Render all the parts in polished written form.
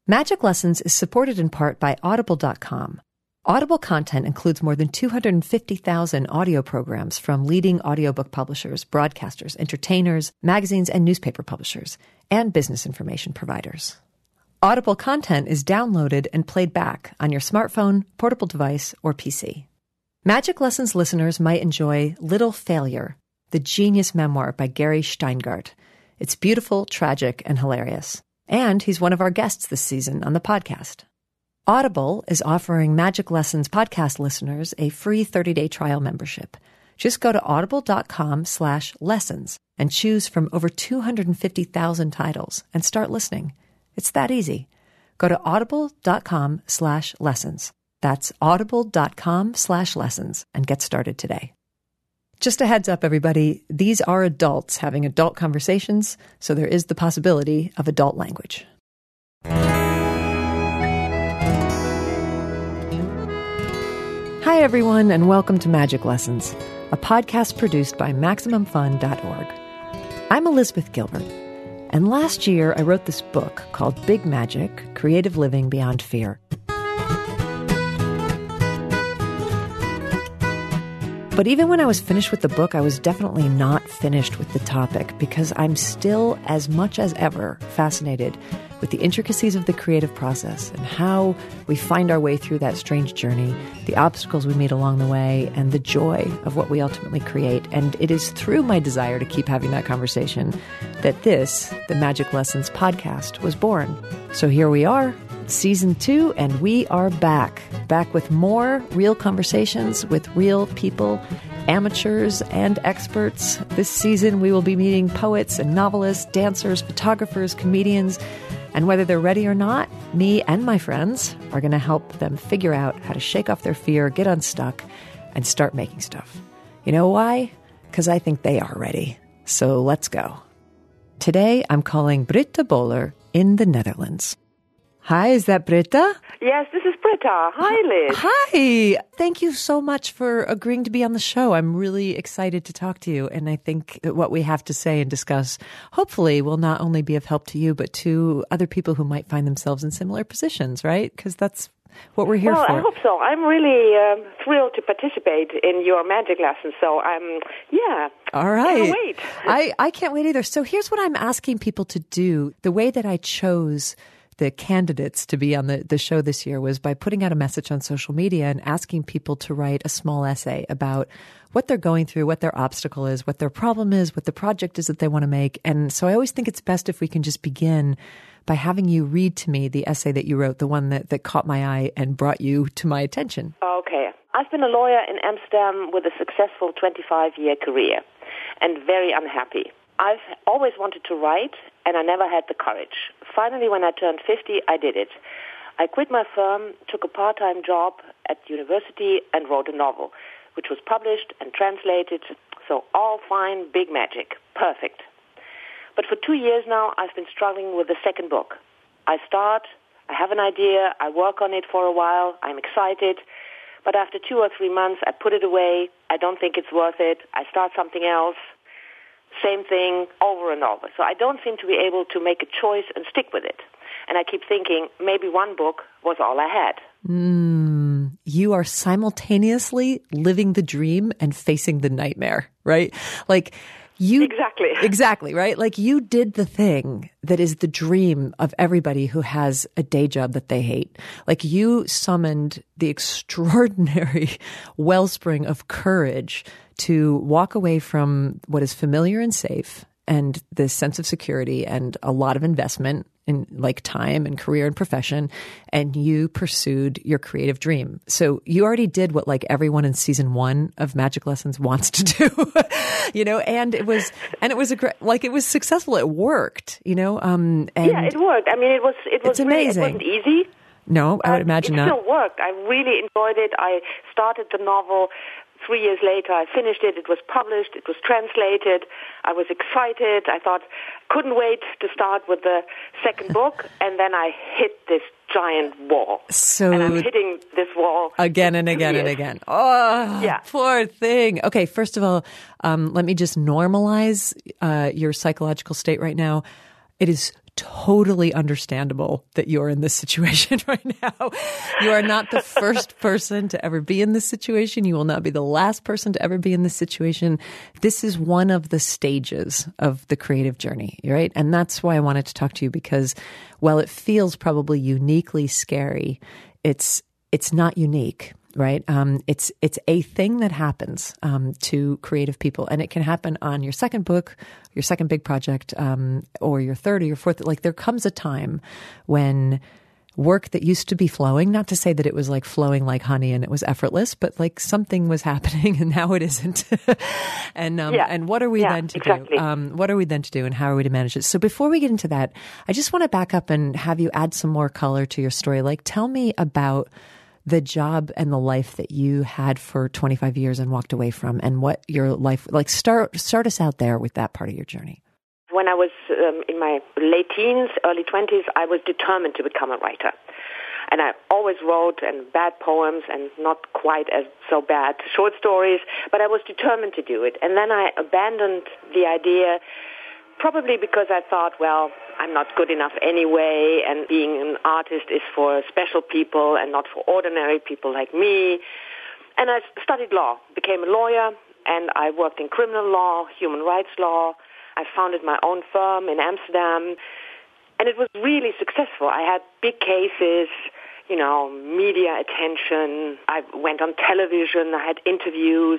Magic Lessons is supported in part by Audible.com. Audible content includes more than 250,000 audio programs from leading audiobook publishers, broadcasters, entertainers, magazines, and newspaper publishers, and business information providers. Audible content is downloaded and played back on your smartphone, portable device, or PC. Magic Lessons listeners might enjoy Little Failure, the genius memoir by Gary Shteyngart. It's beautiful, tragic, and hilarious. And he's one of our guests this season on the podcast. Audible is offering Magic Lessons podcast listeners a free 30-day trial membership. Just go to audible.com/lessons and choose from over 250,000 titles and start listening. It's that easy. Go to audible.com/lessons. That's audible.com/lessons and get started today. Just a heads up, everybody, these are adults having adult conversations, so there is the possibility of adult language. Hi, everyone, and welcome to Magic Lessons, a podcast produced by MaximumFun.org. I'm Elizabeth Gilbert, and last year I wrote this book called Big Magic: Creative Living Beyond Fear. But even when I was finished with the book, I was definitely not finished with the topic because I'm still, as much as ever, fascinated with the intricacies of the creative process and how we find our way through that strange journey, the obstacles we meet along the way, and the joy of what we ultimately create. And it is through my desire to keep having that conversation that this, the Magic Lessons podcast, was born. So here we are, Season 2, and we are back with more real conversations with real people, amateurs and experts. This season, we will be meeting poets and novelists, dancers, photographers, comedians, and whether they're ready or not, me and my friends are going to help them figure out how to shake off their fear, get unstuck, and start making stuff. You know why? Because I think they are ready. So let's go. Today, I'm calling Britta Böhler in the Netherlands. Hi, is that Britta? Yes, this is Britta. Hi, Liz. Hi. Thank you so much for agreeing to be on the show. I'm really excited to talk to you. And I think that what we have to say and discuss, hopefully, will not only be of help to you, but to other people who might find themselves in similar positions, right? Because that's what we're here for. Well, I hope so. I'm really thrilled to participate in your magic lesson. So All right. Can't wait. I can't wait either. So here's what I'm asking people to do. The way that I chose the candidates to be on the show this year was by putting out a message on social media and asking people to write a small essay about what they're going through, what their obstacle is, what their problem is, what the project is that they want to make. And so I always think it's best if we can just begin by having you read to me the essay that you wrote, the one that caught my eye and brought you to my attention. Okay. I've been a lawyer in Amsterdam with a successful 25-year career and very unhappy. I've always wanted to write, and I never had the courage. Finally, when I turned 50, I did it. I quit my firm, took a part-time job at university, and wrote a novel, which was published and translated. So all fine, big magic. Perfect. But for 2 years now, I've been struggling with the second book. I have an idea, I work on it for a while, I'm excited, but after 2 or 3 months, I put it away, I don't think it's worth it, I start something else. Same thing over and over. So I don't seem to be able to make a choice and stick with it. And I keep thinking maybe one book was all I had. You are simultaneously living the dream and facing the nightmare, right? Exactly, right? Like you did the thing that is the dream of everybody who has a day job that they hate. Like you summoned the extraordinary wellspring of courage to walk away from what is familiar and safe and this sense of security and a lot of investment in like time and career and profession, and you pursued your creative dream. So you already did what like everyone in season 1 of Magic Lessons wants to do, and it was a great, like it was successful. It worked, and yeah, it worked. I mean, it was amazing. It wasn't easy. No, I would imagine not. It still worked. I really enjoyed it. I started the novel. 3 years later, I finished it. It was published. It was translated. I was excited. I thought, couldn't wait to start with the second book. And then I hit this giant wall. And I'm hitting this wall again and again and again. Oh, yeah. Poor thing. Okay, first of all, let me just normalize your psychological state right now. It is totally understandable that you're in this situation right now. You are not the first person to ever be in this situation. You will not be the last person to ever be in this situation. This is one of the stages of the creative journey, right? And that's why I wanted to talk to you, because while it feels probably uniquely scary, it's not unique. Right. It's a thing that happens to creative people, and it can happen on your second book, your second big project, or your third or your fourth. Like, there comes a time when work that used to be flowing, not to say that it was like flowing like honey and it was effortless, but like something was happening and now it isn't. And what are we then to do? What are we then to do, and how are we to manage it? So before we get into that, I just want to back up and have you add some more color to your story. Like, tell me about the job and the life that you had for 25 years and walked away from, and what your life, like, start us out there with that part of your journey. When I was in my late teens, early 20s, I was determined to become a writer. And I always wrote bad poems and not quite as so bad short stories, but I was determined to do it. And then I abandoned the idea, probably because I thought, well, I'm not good enough anyway, and being an artist is for special people and not for ordinary people like me. And I studied law, became a lawyer, and I worked in criminal law, human rights law. I founded my own firm in Amsterdam, and it was really successful. I had big cases, media attention. I went on television. I had interviews.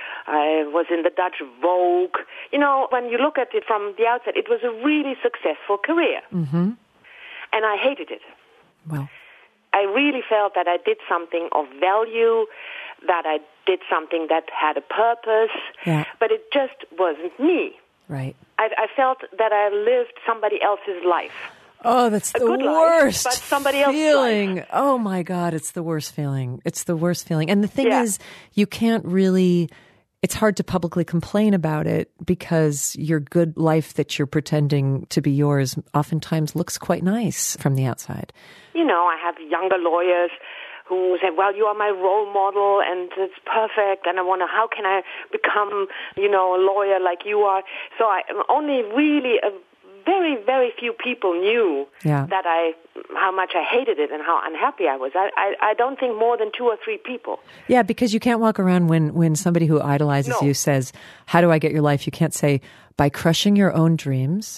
I was in the Dutch Vogue. When you look at it from the outset, it was a really successful career. Mm-hmm. And I hated it. Well, I really felt that I did something of value, that I did something that had a purpose, but it just wasn't me. Right. I felt that I lived somebody else's life. Oh, that's the worst life, but somebody else's feeling. Life. Oh, my God, it's the worst feeling. It's the worst feeling. And the thing is, you can't really... It's hard to publicly complain about it, because your good life that you're pretending to be yours oftentimes looks quite nice from the outside. I have younger lawyers who say, well, you are my role model and it's perfect, and how can I become, a lawyer like you are? So only really a very, very few people knew how much I hated it and how unhappy I was. I don't think more than 2 or 3 people. Yeah, because you can't walk around when somebody who idolizes you says, how do I get your life? You can't say, by crushing your own dreams.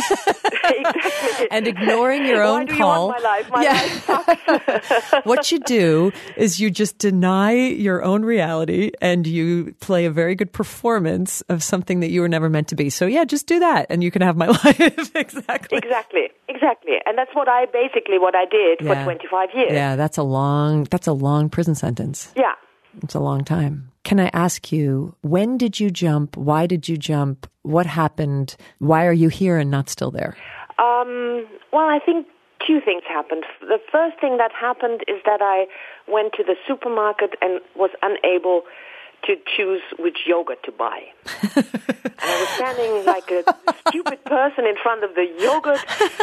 Exactly. And ignoring your own call. Why do you want my life? My life sucks. What you do is you just deny your own reality, and you play a very good performance of something that you were never meant to be. So just do that and you can have my life. Exactly. And that's what I did for 25 years. Yeah, that's a long prison sentence. Yeah. It's a long time. Can I ask you, when did you jump? Why did you jump? What happened? Why are you here and not still there? Well, I think 2 things happened. The first thing that happened is that I went to the supermarket and was unable to choose which yogurt to buy. And I was standing like a stupid person in front of the yogurt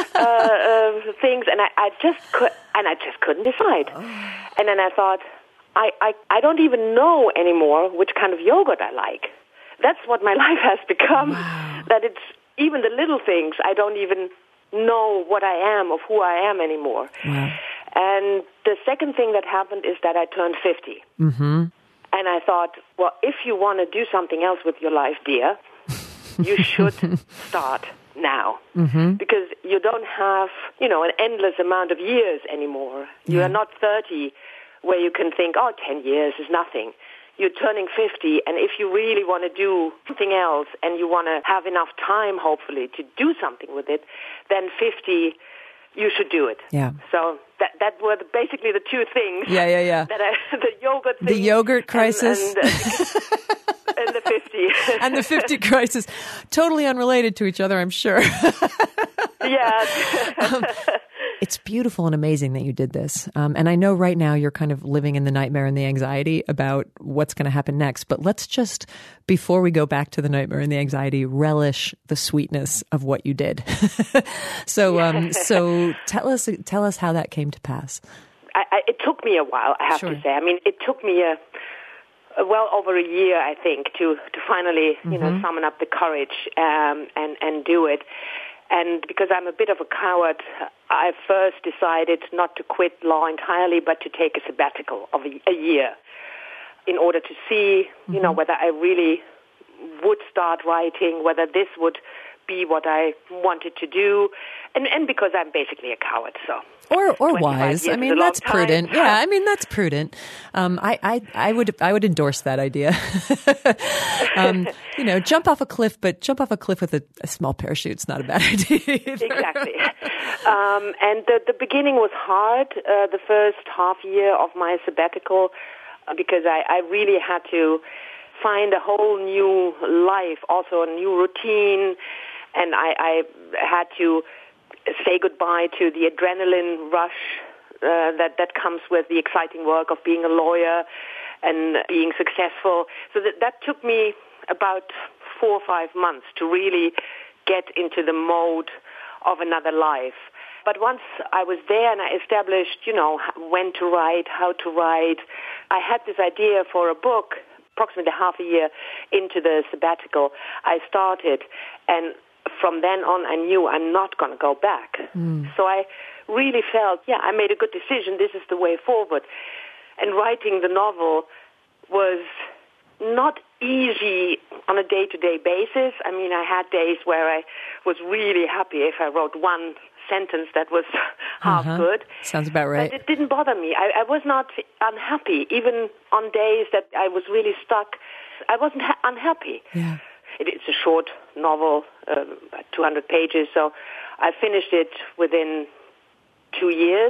things, and I just couldn't decide. And then I thought, I don't even know anymore which kind of yogurt I like. That's what my life has become. Wow. That it's even the little things. I don't even know what I am, of who I am anymore. Wow. And the second thing that happened is that I turned 50. Mm-hmm. And I thought, well, if you want to do something else with your life, dear, you should start now. Mm-hmm. Because you don't have, an endless amount of years anymore. You are not 30 where you can think, 10 years is nothing. You're turning 50, and if you really want to do something else and you want to have enough time, hopefully, to do something with it, then 50, you should do it. Yeah. So that were basically the 2 things. Yeah. The yogurt thing. The yogurt crisis. And the 50. And the 50 crisis. Totally unrelated to each other, I'm sure. Yeah. It's beautiful and amazing that you did this. And I know right now you're kind of living in the nightmare and the anxiety about what's going to happen next. But let's just, before we go back to the nightmare and the anxiety, relish the sweetness of what you did. So tell us how that came to pass. It took me a while, I have to say. I mean, it took me well over a year, I think, to finally, summon up the courage and do it. And because I'm a bit of a coward, I first decided not to quit law entirely, but to take a sabbatical of a year in order to see, you know, whether I really would start writing, whether this would be what I wanted to do, and because I'm basically a coward, so. Or wise. I mean, that's prudent. Yeah, I mean, that's prudent. I would endorse that idea. You know, jump off a cliff, but jump off a cliff with a small parachute's not a bad idea either. Exactly. And the beginning was hard, the first half year of my sabbatical, because I really had to find a whole new life, also a new routine, and I had to say goodbye to the adrenaline rush that comes with the exciting work of being a lawyer and being successful. So that took me about 4 or 5 months to really get into the mode of another life. But once I was there and I established, you know, when to write, how to write, I had this idea for a book approximately half a year into the sabbatical. I started, and from then on I knew I'm not going to go back. So I really felt, I made a good decision. This is the way forward. And writing the novel was not easy on a day-to-day basis. I mean, I had days where I was really happy if I wrote one sentence that was half good. Sounds about right. But it didn't bother me. I was not unhappy. Even on days that I was really stuck, I wasn't unhappy. Yeah. It's a short novel, 200 pages, so I finished it within 2 years.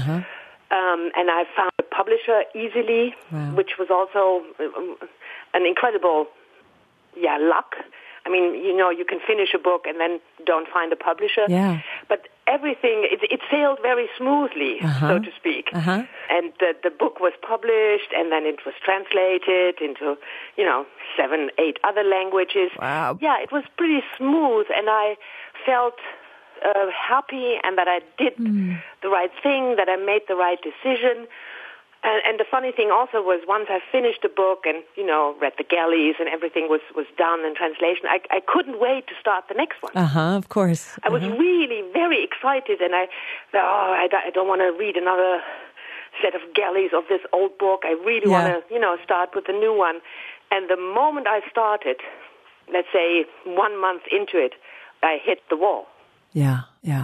And I found a publisher easily, which was also an incredible, luck. I mean, you know, you can finish a book and then don't find a publisher. Yeah. But everything, it sailed very smoothly, so to speak. And the book was published, and then it was translated into, 7, 8 other languages. Wow. Yeah, it was pretty smooth, and I felt happy and that I did the right thing, that I made the right decision. And the funny thing also was once I finished the book and, read the galleys and everything was done in translation, I couldn't wait to start the next one. Of course. I was really very excited, and I don't want to read another set of galleys of this old book. I really want to, start with the new one. And the moment I started, let's say 1 month into it, I hit the wall. Yeah.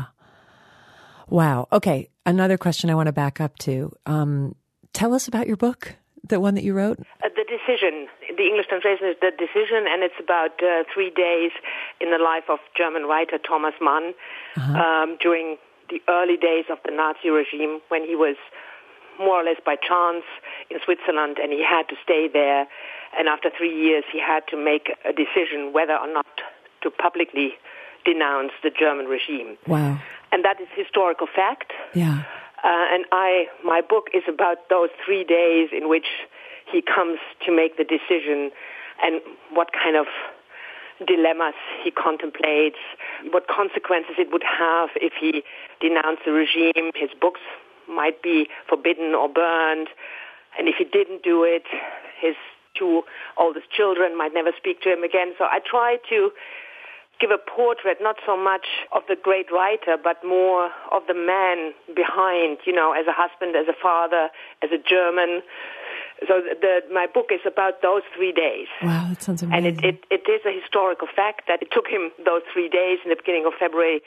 Wow. Okay. Another question I want to back up to. Tell us about your book, the one that you wrote. The Decision. The English translation is The Decision, and it's about 3 days in the life of German writer Thomas Mann during the early days of the Nazi regime, when he was more or less by chance in Switzerland, and he had to stay there. And after 3 years, he had to make a decision whether or not to publicly denounce the German regime. Wow. And that is historical fact. Yeah. And my book is about those 3 days in which he comes to make the decision, and what kind of dilemmas he contemplates, what consequences it would have if he denounced the regime. His books might be forbidden or burned, and if he didn't do it, his 2 oldest children might never speak to him again. So I try to give a portrait, not so much of the great writer, but more of the man behind, as a husband, as a father, as a German. So my book is about those 3 days. Wow, that sounds amazing. And it is a historical fact that it took him those 3 days in the beginning of February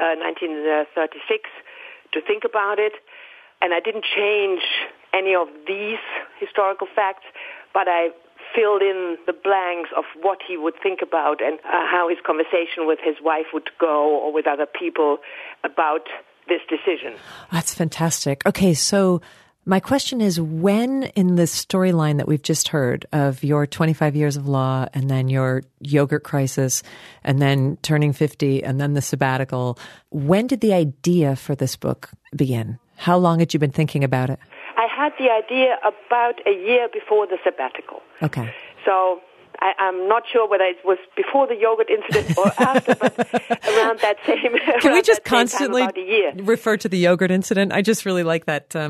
1936 to think about it. And I didn't change any of these historical facts, but I filled in the blanks of what he would think about and how his conversation with his wife would go, or with other people, about this decision. That's fantastic. Okay, so my question is, when in the storyline that we've just heard of your 25 years of law, and then your yogurt crisis, and then turning 50, and then the sabbatical, when did the idea for this book begin? How long had you been thinking about it? I had the idea about a year before the sabbatical. Okay. So I'm not sure whether it was before the yogurt incident or after, but around that same time. Can we just constantly about a year. refer to the yogurt incident? I just really like that. So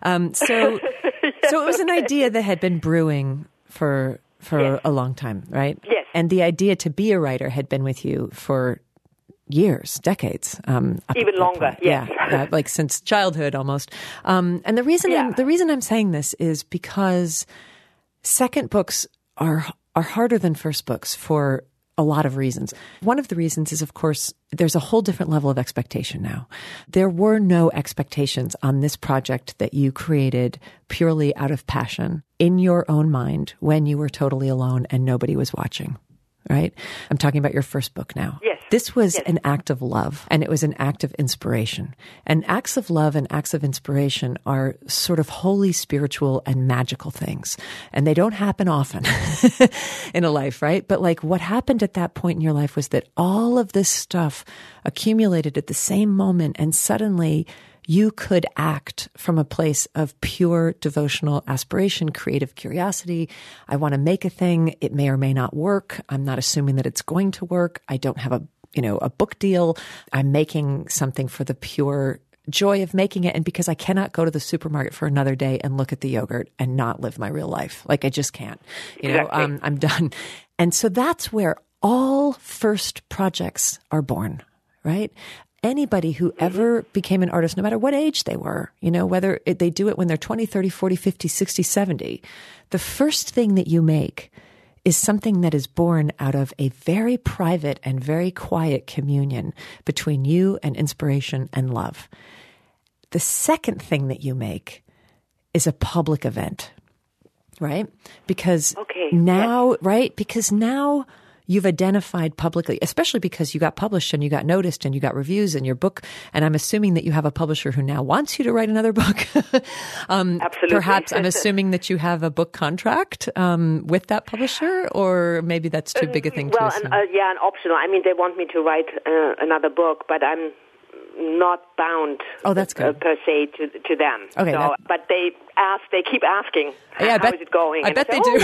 it was an idea that had been brewing for Yes. a long time, right? Yes. And the idea to be a writer had been with you for years, decades, even longer. Yes. Yeah, like since childhood almost. And the reason I'm saying this is because second books are harder than first books for a lot of reasons. One of the reasons is, of course, there's a whole different level of expectation now. There were no expectations on this project that you created purely out of passion in your own mind when you were totally alone and nobody was watching, right? I'm talking about your first book now. Yes. This was an act of love, and it was an act of inspiration. And acts of love and acts of inspiration are sort of holy, spiritual, and magical things. And they don't happen often in a life, right? But like what happened at that point in your life was that all of this stuff accumulated at the same moment, and suddenly you could act from a place of pure devotional aspiration, creative curiosity. I want to make a thing. It may or may not work. I'm not assuming that it's going to work. I don't have a book deal. I'm making something for the pure joy of making it. And because I cannot go to the supermarket for another day and look at the yogurt and not live my real life. Like I just can't, I'm done. And so that's where all first projects are born, right? Anybody who ever became an artist, no matter what age they were, whether they do it when they're 20, 30, 40, 50, 60, 70, the first thing that you make is something that is born out of a very private and very quiet communion between you and inspiration and love. The second thing that you make is a public event, right? Because now you've identified publicly, especially because you got published and you got noticed and you got reviews in your book. And I'm assuming that you have a publisher who now wants you to write another book. Absolutely. Perhaps I'm assuming that you have a book contract with that publisher, or maybe that's too big a thing to assume. An optional. I mean, they want me to write another book, but I'm not bound that's good. Per se to them. Okay, so, but they keep asking, how is it going? I bet they do.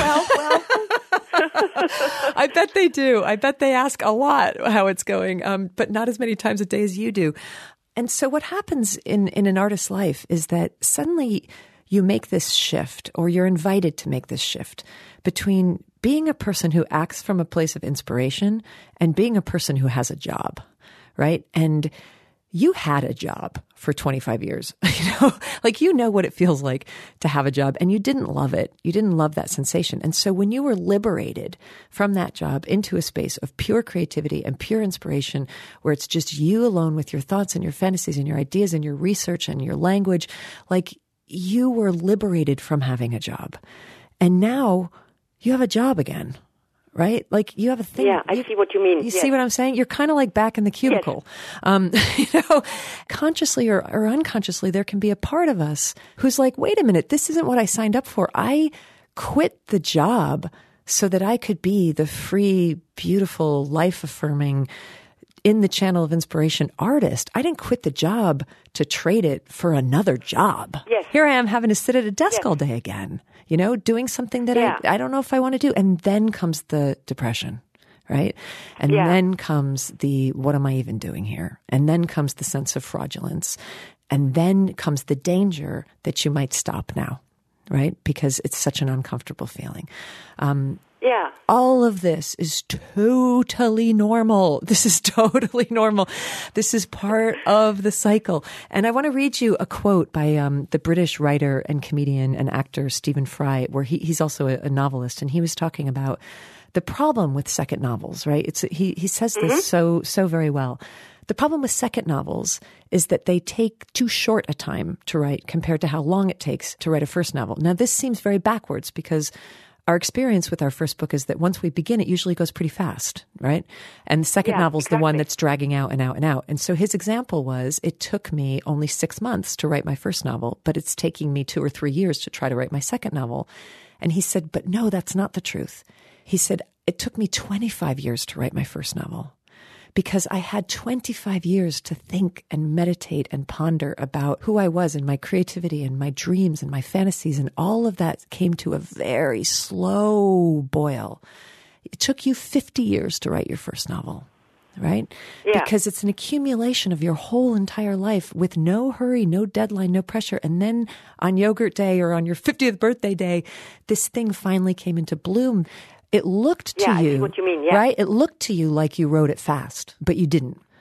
I bet they do. I bet they ask a lot how it's going, but not as many times a day as you do. And so what happens in an artist's life is that suddenly you make this shift, or you're invited to make this shift between being a person who acts from a place of inspiration and being a person who has a job, right? And you had a job for 25 years, what it feels like to have a job, and you didn't love it. You didn't love that sensation. And so when you were liberated from that job into a space of pure creativity and pure inspiration, where it's just you alone with your thoughts and your fantasies and your ideas and your research and your language, like you were liberated from having a job. And now you have a job again. Right? Like you have a thing. Yeah, I see what you mean. You see what I'm saying? You're kind of like back in the cubicle. Yes. Consciously or unconsciously, there can be a part of us who's like, wait a minute, this isn't what I signed up for. I quit the job so that I could be the free, beautiful, life-affirming, in the channel of inspiration artist. I didn't quit the job to trade it for another job. Yes. Here I am having to sit at a desk all day again, doing something that I don't know if I want to do. And then comes the depression, right? And then comes the, what am I even doing here? And then comes the sense of fraudulence. And then comes the danger that you might stop now, right? Because it's such an uncomfortable feeling. All of this is totally normal. This is totally normal. This is part of the cycle. And I want to read you a quote by the British writer and comedian and actor Stephen Fry, where he's also a novelist, and he was talking about the problem with second novels, right? He says this so very well. The problem with second novels is that they take too short a time to write compared to how long it takes to write a first novel. Now, this seems very backwards because our experience with our first book is that once we begin, it usually goes pretty fast, right? And the second novel is the one that's dragging out and out and out. And so his example was, it took me only 6 months to write my first novel, but it's taking me 2 or 3 years to try to write my second novel. And he said, but no, that's not the truth. He said, it took me 25 years to write my first novel, because I had 25 years to think and meditate and ponder about who I was and my creativity and my dreams and my fantasies, and all of that came to a very slow boil. It took you 50 years to write your first novel, right? Yeah. Because it's an accumulation of your whole entire life with no hurry, no deadline, no pressure. And then on Yogurt Day or on your 50th birthday day, this thing finally came into bloom. It looked to you, I see what you mean. Yeah. right? It looked to you like you wrote it fast, but you didn't,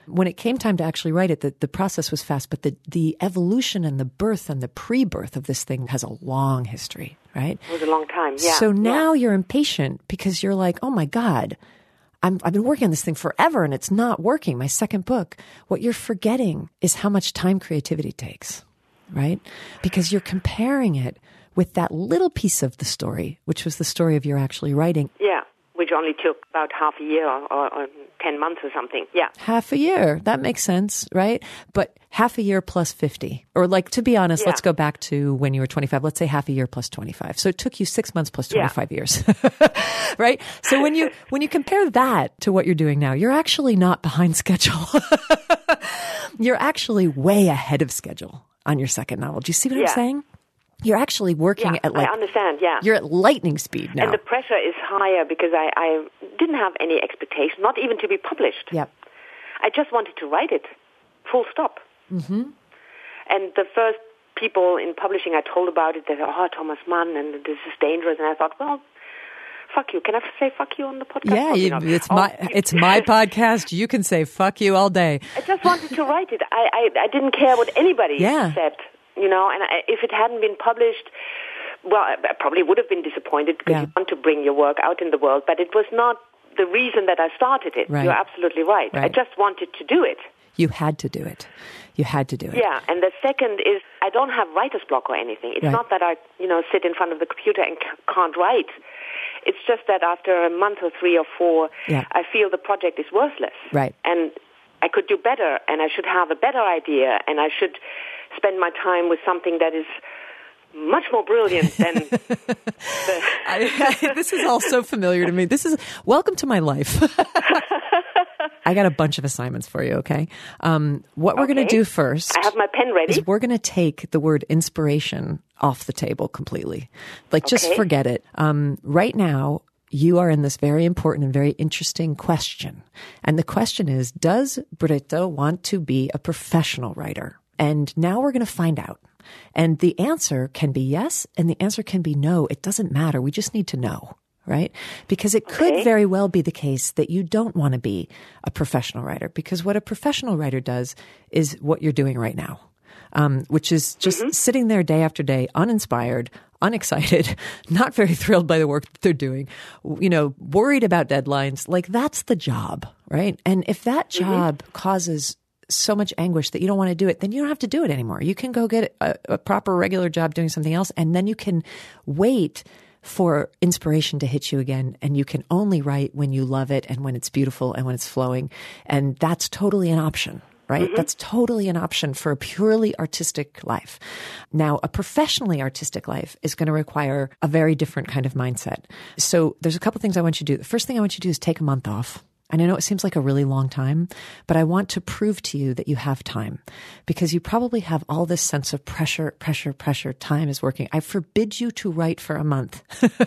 When it came time to actually write it, the process was fast, but the evolution and the birth and the pre-birth of this thing has a long history, right? It was a long time, yeah. So now you're impatient because you're like, oh my God, I've been working on this thing forever and it's not working. My second book. What you're forgetting is how much time creativity takes, right? Because you're comparing it with that little piece of the story, which was the story of your actually writing. Yeah, which only took about half a year or 10 months or something. Yeah. Half a year. That makes sense, right? But half a year plus 50. Or like, to be honest, let's go back to when you were 25. Let's say half a year plus 25. So it took you 6 months plus 25 years, right? So when you compare that to what you're doing now, you're actually not behind schedule. You're actually way ahead of schedule on your second novel. Do you see what I'm saying? You're actually working at I understand, you're at lightning speed now. And the pressure is higher because I didn't have any expectation, not even to be published. Yep. I just wanted to write it, full stop. Mm-hmm. And the first people in publishing I told about it, they said, oh, Thomas Mann, and this is dangerous. And I thought, well, fuck you. Can I say fuck you on the podcast? Yeah, it's my podcast. You can say fuck you all day. I just wanted to write it. I didn't care what anybody said. And if it hadn't been published, well, I probably would have been disappointed because you want to bring your work out in the world, but it was not the reason that I started it. Right. You're absolutely right. I just wanted to do it. You had to do it. You had to do it. Yeah, and the second is I don't have writer's block or anything. It's not that I, sit in front of the computer and can't write. It's just that after a month or 3 or 4, I feel the project is worthless. Right. And I could do better, and I should have a better idea, and I should spend my time with something that is much more brilliant than this is all so familiar to me. This is welcome to my life. I got a bunch of assignments for you, okay? What we're going to do first, I have my pen ready, is we're going to take the word inspiration off the table completely. Just forget it. Right now, you are in this very important and very interesting question. And the question is, does Britta want to be a professional writer? And now we're going to find out. And the answer can be yes, and the answer can be no. It doesn't matter. We just need to know, right? Because it could very well be the case that you don't want to be a professional writer, because what a professional writer does is what you're doing right now, which is just sitting there day after day, uninspired, unexcited, not very thrilled by the work that they're doing, worried about deadlines. Like, that's the job, right? And if that job causes so much anguish that you don't want to do it, then you don't have to do it anymore. You can go get a proper regular job doing something else, and then you can wait for inspiration to hit you again. And you can only write when you love it and when it's beautiful and when it's flowing. And that's totally an option, right? That's totally an option for a purely artistic life. Now, a professionally artistic life is going to require a very different kind of mindset. So there's a couple things I want you to do. The first thing I want you to do is take a month off. And I know it seems like a really long time, but I want to prove to you that you have time, because you probably have all this sense of pressure. Time is working. I forbid you to write for a month.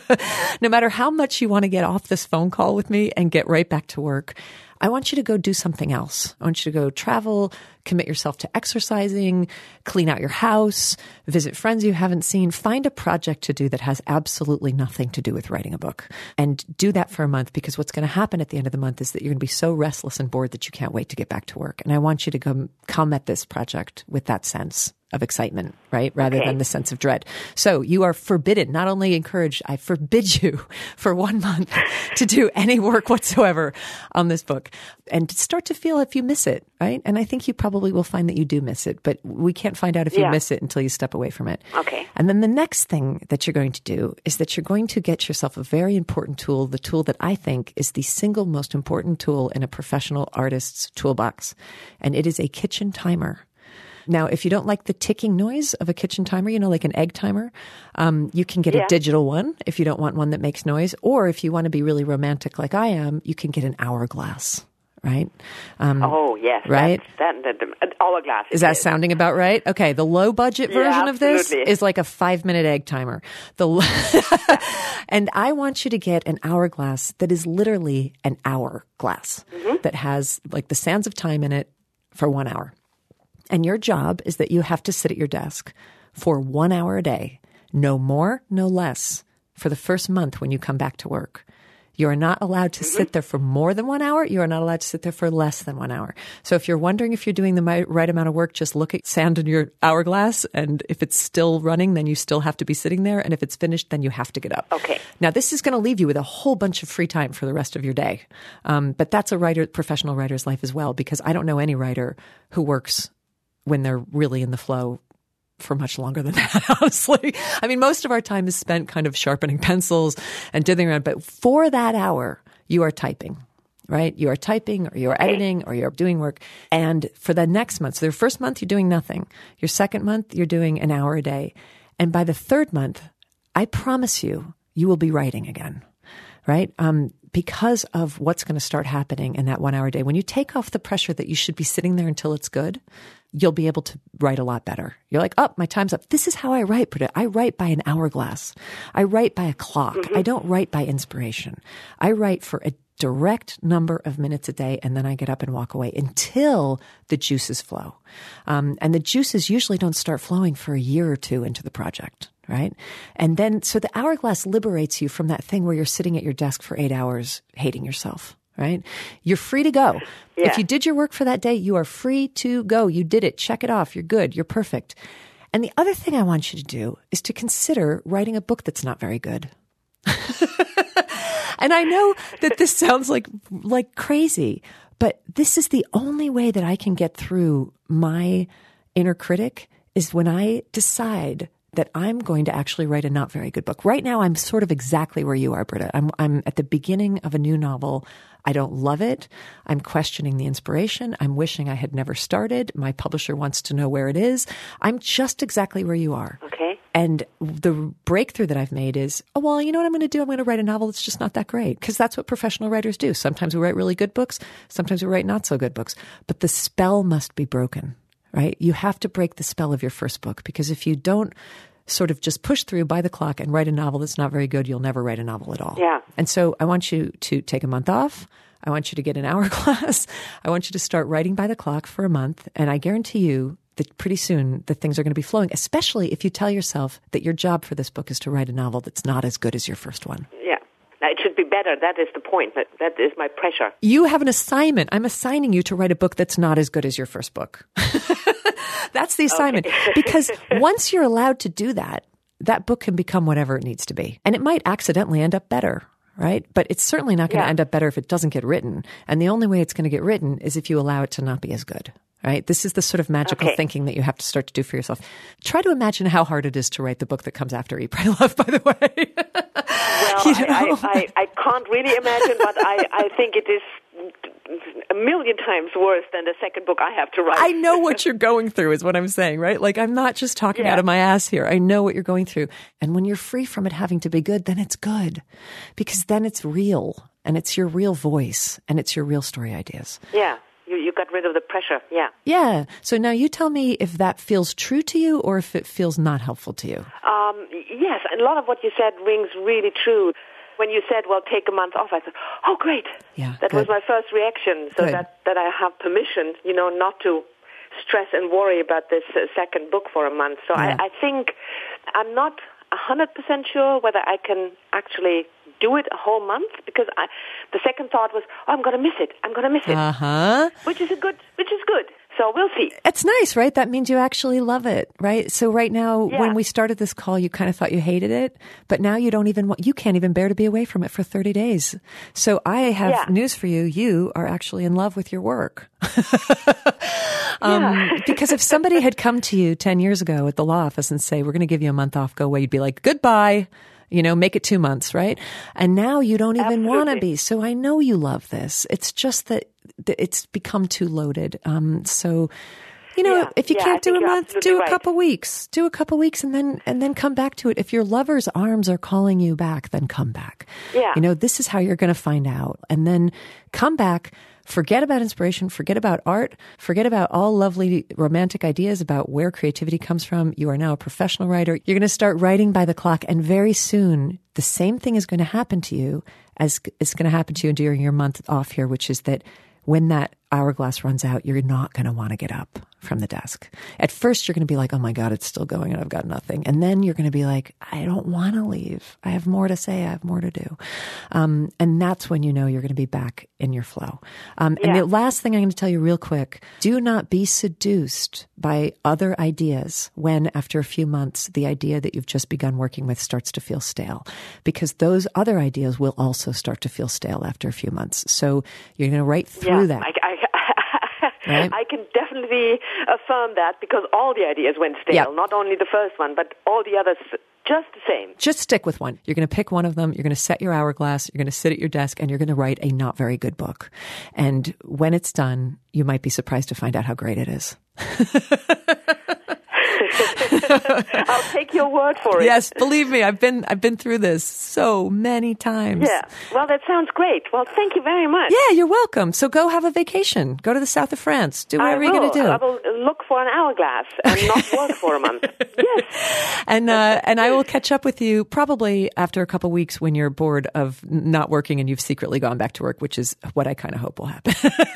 No matter how much you want to get off this phone call with me and get right back to work, I want you to go do something else. I want you to go travel, commit yourself to exercising, clean out your house, visit friends you haven't seen, find a project to do that has absolutely nothing to do with writing a book, and do that for a month, because what's going to happen at the end of the month is that you're going to be so restless and bored that you can't wait to get back to work. And I want you to come at this project with that sense of excitement, right? Rather than the sense of dread. So you are forbidden, not only encouraged, I forbid you for 1 month to do any work whatsoever on this book, and start to feel if you miss it, right? And I think you probably will find that you do miss it, but we can't find out if you miss it until you step away from it. Okay. And then the next thing that you're going to do is that you're going to get yourself a very important tool, the tool that I think is the single most important tool in a professional artist's toolbox. And it is a kitchen timer. Now, if you don't like the ticking noise of a kitchen timer, like an egg timer, you can get a digital one if you don't want one that makes noise. Or if you want to be really romantic like I am, you can get an hourglass, right? Oh, yes. Right? An hourglass. Is that sounding about right? Okay, the low budget version of this is like a 5-minute egg timer. And I want you to get an hourglass that is literally an hourglass that has like the sands of time in it for 1 hour. And your job is that you have to sit at your desk for 1 hour a day, no more, no less, for the first month when you come back to work. You are not allowed to sit there for more than 1 hour. You are not allowed to sit there for less than 1 hour. So if you're wondering if you're doing the right amount of work, just look at sand in your hourglass. And if it's still running, then you still have to be sitting there. And if it's finished, then you have to get up. Okay. Now, this is going to leave you with a whole bunch of free time for the rest of your day. But that's a professional writer's life as well, because I don't know any writer who works when they're really in the flow for much longer than that, honestly. I mean, most of our time is spent kind of sharpening pencils and dithering around. But for that hour, you are typing, right? You are typing, or you're editing, or you're doing work. And for the next month, so the first month, you're doing nothing. Your second month, you're doing an hour a day. And by the third month, I promise you, you will be writing again, right? Because of what's going to start happening in that 1 hour a day. When you take off the pressure that you should be sitting there until it's good, you'll be able to write a lot better. You're like, oh, my time's up. This is how I write, Britta. I write by an hourglass. I write by a clock. I don't write by inspiration. I write for a direct number of minutes a day, and then I get up and walk away until the juices flow. And the juices usually don't start flowing for a year or two into the project, right? And then, so the hourglass liberates you from that thing where you're sitting at your desk for 8 hours hating yourself. Right? You're free to go. Yeah. If you did your work for that day, you are free to go. You did it. Check it off. You're good. You're perfect. And the other thing I want you to do is to consider writing a book that's not very good. And I know that this sounds like crazy, but this is the only way that I can get through my inner critic, is when I decide that I'm going to actually write a not very good book. Right now, I'm sort of exactly where you are, Britta. I'm at the beginning of a new novel. I don't love it. I'm questioning the inspiration. I'm wishing I had never started. My publisher wants to know where it is. I'm just exactly where you are. Okay. And the breakthrough that I've made is, oh, well, you know what I'm going to do? I'm going to write a novel that's just not that great, because that's what professional writers do. Sometimes we write really good books. Sometimes we write not so good books. But the spell must be broken, right? You have to break the spell of your first book, because if you don't sort of just push through by the clock and write a novel that's not very good, you'll never write a novel at all. Yeah. And so I want you to take a month off. I want you to get an hourglass. I want you to start writing by the clock for a month. And I guarantee you that pretty soon the things are going to be flowing, especially if you tell yourself that your job for this book is to write a novel that's not as good as your first one. Yeah. Now, it should be better. That is the point. That is my pressure. You have an assignment. I'm assigning you to write a book that's not as good as your first book. That's the assignment. Okay. Because once you're allowed to do that, that book can become whatever it needs to be. And it might accidentally end up better, right? But it's certainly not going to end up better if it doesn't get written. And the only way it's going to get written is if you allow it to not be as good, right? This is the sort of magical thinking that you have to start to do for yourself. Try to imagine how hard it is to write the book that comes after Eat, Pray, Love, by the way. Well, I can't really imagine, but I think it is a million times worse than the second book I have to write. I know what you're going through is what I'm saying, right? Like, I'm not just talking out of my ass here. I know what you're going through. And when you're free from it having to be good, then it's good, because then it's real, and it's your real voice, and it's your real story ideas. Yeah. You got rid of the pressure. Yeah. Yeah. So now you tell me if that feels true to you or if it feels not helpful to you. Yes. A lot of what you said rings really true. When you said, well, take a month off, I thought, oh, great. Yeah, that was my first reaction. So that I have permission, not to stress and worry about this second book for a month. So I think I'm not 100% sure whether I can actually do it a whole month, because the second thought was, oh, I'm going to miss it. Uh-huh. Which is good. So we'll see. It's nice, right? That means you actually love it, right? So right now, when we started this call, you kind of thought you hated it, but now you you can't even bear to be away from it for 30 days. So I have news for you. You are actually in love with your work. Because if somebody had come to you 10 years ago at the law office and say, we're going to give you a month off, go away, you'd be like, goodbye. Make it 2 months, right? And now you don't even want to be. So I know you love this. It's just that it's become too loaded. So, if you can't do a month, do a couple weeks. Do a couple weeks and then come back to it. If your lover's arms are calling you back, then come back. Yeah. This is how you're going to find out. And then come back. Forget about inspiration, forget about art, forget about all lovely romantic ideas about where creativity comes from. You are now a professional writer. You're going to start writing by the clock, and very soon the same thing is going to happen to you as it's going to happen to you during your month off here, which is that when that hourglass runs out, you're not going to want to get up. from the desk. At first, you're going to be like, oh my God, it's still going and I've got nothing. And then you're going to be like, I don't want to leave. I have more to say. I have more to do. And that's when you know you're going to be back in your flow. And the last thing I'm going to tell you real quick, do not be seduced by other ideas when, after a few months, the idea that you've just begun working with starts to feel stale. Because those other ideas will also start to feel stale after a few months. So you're going to write through that. Right? I can definitely affirm that because all the ideas went stale. Not only the first one, but all the others just the same. Just stick with one. You're going to pick one of them. You're going to set your hourglass. You're going to sit at your desk and you're going to write a not very good book. And when it's done, you might be surprised to find out how great it is. I'll take your word for it. Yes, believe me, I've been through this so many times. Yeah. Well, that sounds great. Well, thank you very much. Yeah, you're welcome. So go have a vacation. Go to the south of France. Do whatever you're going to do. I will look for an hourglass and not work for a month. Yes. And I will catch up with you probably after a couple weeks when you're bored of not working and you've secretly gone back to work, which is what I kind of hope will happen.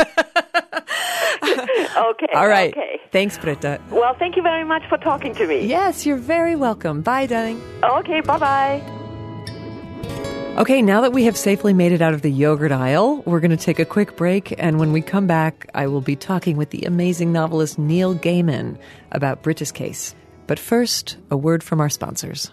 Okay. All right. Okay. Thanks, Britta. Well, thank you very much for talking to me. Yes, you're very welcome. Bye, darling. Okay, bye-bye. Okay, now that we have safely made it out of the yogurt aisle, we're going to take a quick break. And when we come back, I will be talking with the amazing novelist Neil Gaiman about Britta's case. But first, a word from our sponsors.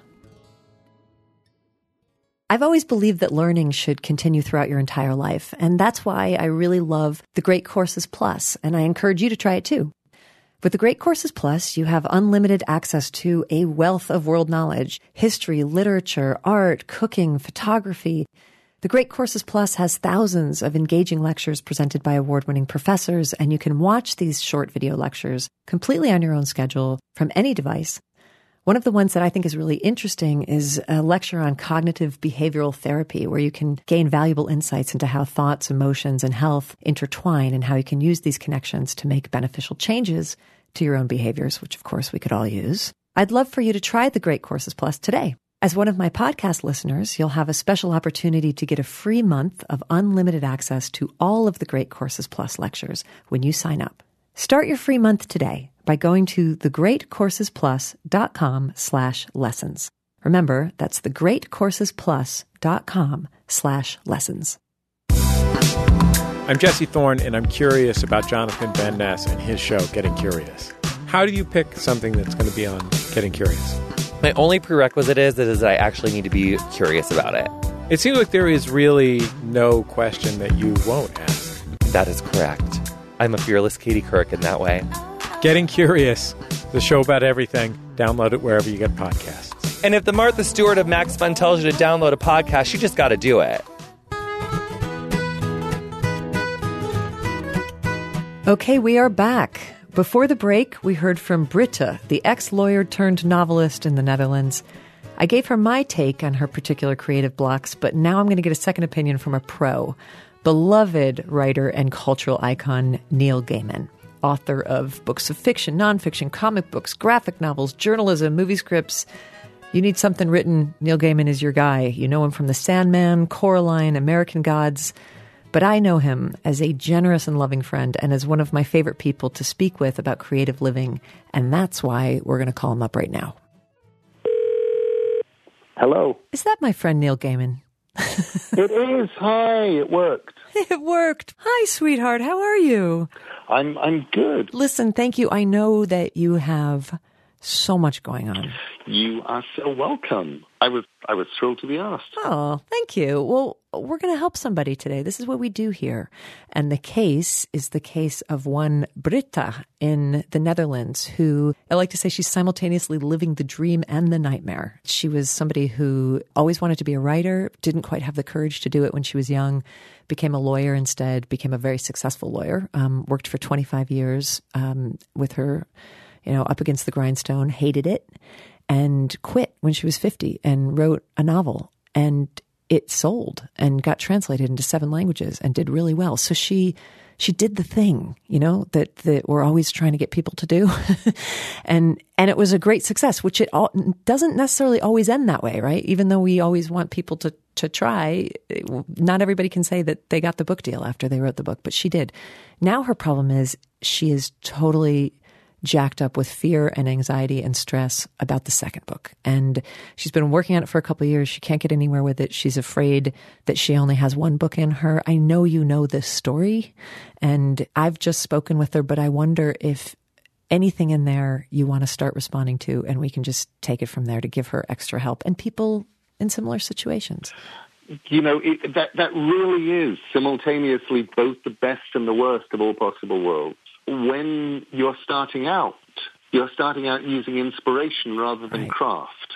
I've always believed that learning should continue throughout your entire life, and that's why I really love the Great Courses Plus, and I encourage you to try it too. With the Great Courses Plus, you have unlimited access to a wealth of world knowledge, history, literature, art, cooking, photography. The Great Courses Plus has thousands of engaging lectures presented by award-winning professors, and you can watch these short video lectures completely on your own schedule from any device. One of the ones that I think is really interesting is a lecture on cognitive behavioral therapy, where you can gain valuable insights into how thoughts, emotions, and health intertwine and how you can use these connections to make beneficial changes to your own behaviors, which of course we could all use. I'd love for you to try the Great Courses Plus today. As one of my podcast listeners, you'll have a special opportunity to get a free month of unlimited access to all of the Great Courses Plus lectures when you sign up. Start your free month today by going to thegreatcoursesplus.com/lessons. Remember, that's thegreatcoursesplus.com/lessons. I'm Jesse Thorne, and I'm curious about Jonathan Van Ness and his show, Getting Curious. How do you pick something that's going to be on Getting Curious? My only prerequisite is that I actually need to be curious about it. It seems like there is really no question that you won't ask. That is correct. I'm a fearless Katie Couric in that way. Getting Curious, the show about everything. Download it wherever you get podcasts. And if the Martha Stewart of Max Fun tells you to download a podcast, you just got to do it. Okay, we are back. Before the break, we heard from Britta, the ex-lawyer turned novelist in the Netherlands. I gave her my take on her particular creative blocks, but now I'm going to get a second opinion from a pro, beloved writer and cultural icon Neil Gaiman, author of books of fiction, nonfiction, comic books, graphic novels, journalism, movie scripts. You need something written, Neil Gaiman is your guy. You know him from The Sandman, Coraline, American Gods. But I know him as a generous and loving friend and as one of my favorite people to speak with about creative living. And that's why we're going to call him up right now. Hello. Is that my friend Neil Gaiman? It is. Hi. It worked. It worked. Hi, sweetheart. How are you? I'm good. Listen, thank you. I know that you have so much going on. You are so welcome. I was thrilled to be asked. Oh, thank you. Well, we're going to help somebody today. This is what we do here. And the case is the case of one Britta in the Netherlands who, I like to say, she's simultaneously living the dream and the nightmare. She was somebody who always wanted to be a writer, didn't quite have the courage to do it when she was young, became a lawyer instead, became a very successful lawyer, worked for 25 years with her, up against the grindstone, hated it, and quit when she was 50 and wrote a novel. And it sold and got translated into 7 languages and did really well. So she did the thing, that we're always trying to get people to do. and it was a great success, which it doesn't necessarily always end that way, right? Even though we always want people to try, not everybody can say that they got the book deal after they wrote the book, but she did. Now her problem is she is totally jacked up with fear and anxiety and stress about the second book. And she's been working on it for a couple of years. She can't get anywhere with it. She's afraid that she only has one book in her. I know you know this story, and I've just spoken with her, but I wonder if anything in there you want to start responding to, and we can just take it from there to give her extra help and people in similar situations. You know, that really is simultaneously both the best and the worst of all possible worlds. When you're starting out using inspiration rather than craft.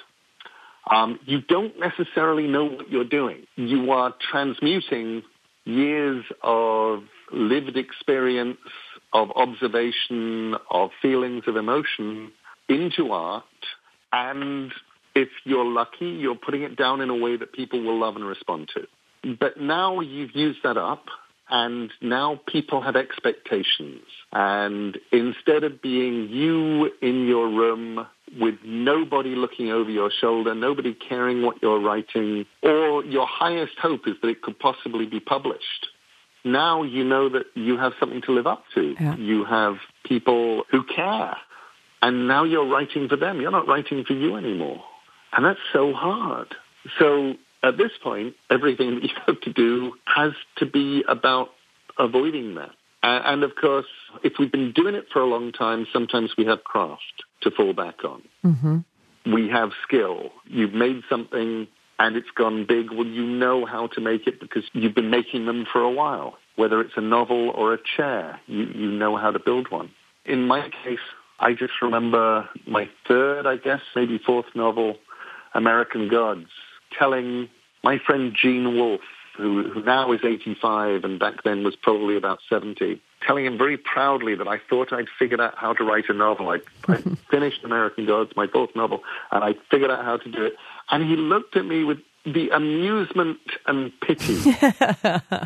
You don't necessarily know what you're doing. You are transmuting years of lived experience, of observation, of feelings of emotion into art, and if you're lucky, you're putting it down in a way that people will love and respond to. But now you've used that up, and now people have expectations. And instead of being you in your room with nobody looking over your shoulder, nobody caring what you're writing, or your highest hope is that it could possibly be published, now you know that you have something to live up to. Yeah. You have people who care. And now you're writing for them. You're not writing for you anymore. And that's so hard. So at this point, everything that you have to do has to be about avoiding that. And of course, if we've been doing it for a long time, sometimes we have craft to fall back on. Mm-hmm. We have skill. You've made something and it's gone big. Well, you know how to make it because you've been making them for a while. Whether it's a novel or a chair, you know how to build one. In my case, I just remember my third, I guess, maybe fourth novel, American Gods, telling my friend Gene Wolfe, who now is 85 and back then was probably about 70, telling him very proudly that I thought I'd figured out how to write a novel. I finished American Gods, my fourth novel, and I figured out how to do it. And he looked at me with the amusement and pity that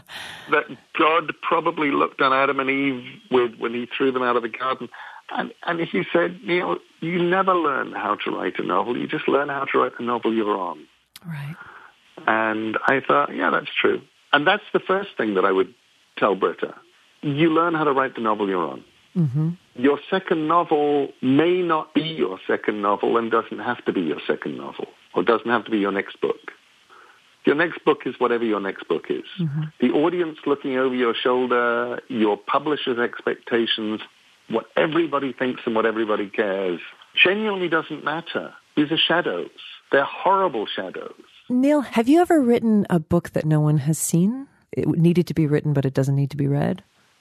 God probably looked on Adam and Eve with when he threw them out of the garden. And he said, Neil, you never learn how to write a novel. You just learn how to write the novel you're on. Right. And I thought, yeah, that's true. And that's the first thing that I would tell Britta. You learn how to write the novel you're on. Mm-hmm. Your second novel may not be your second novel and doesn't have to be your second novel or doesn't have to be your next book. Your next book is whatever your next book is. Mm-hmm. The audience looking over your shoulder, your publisher's expectations, what everybody thinks and what everybody cares, genuinely doesn't matter. These are shadows. They're horrible shadows. Neil, have you ever written a book that no one has seen? It needed to be written, but it doesn't need to be read?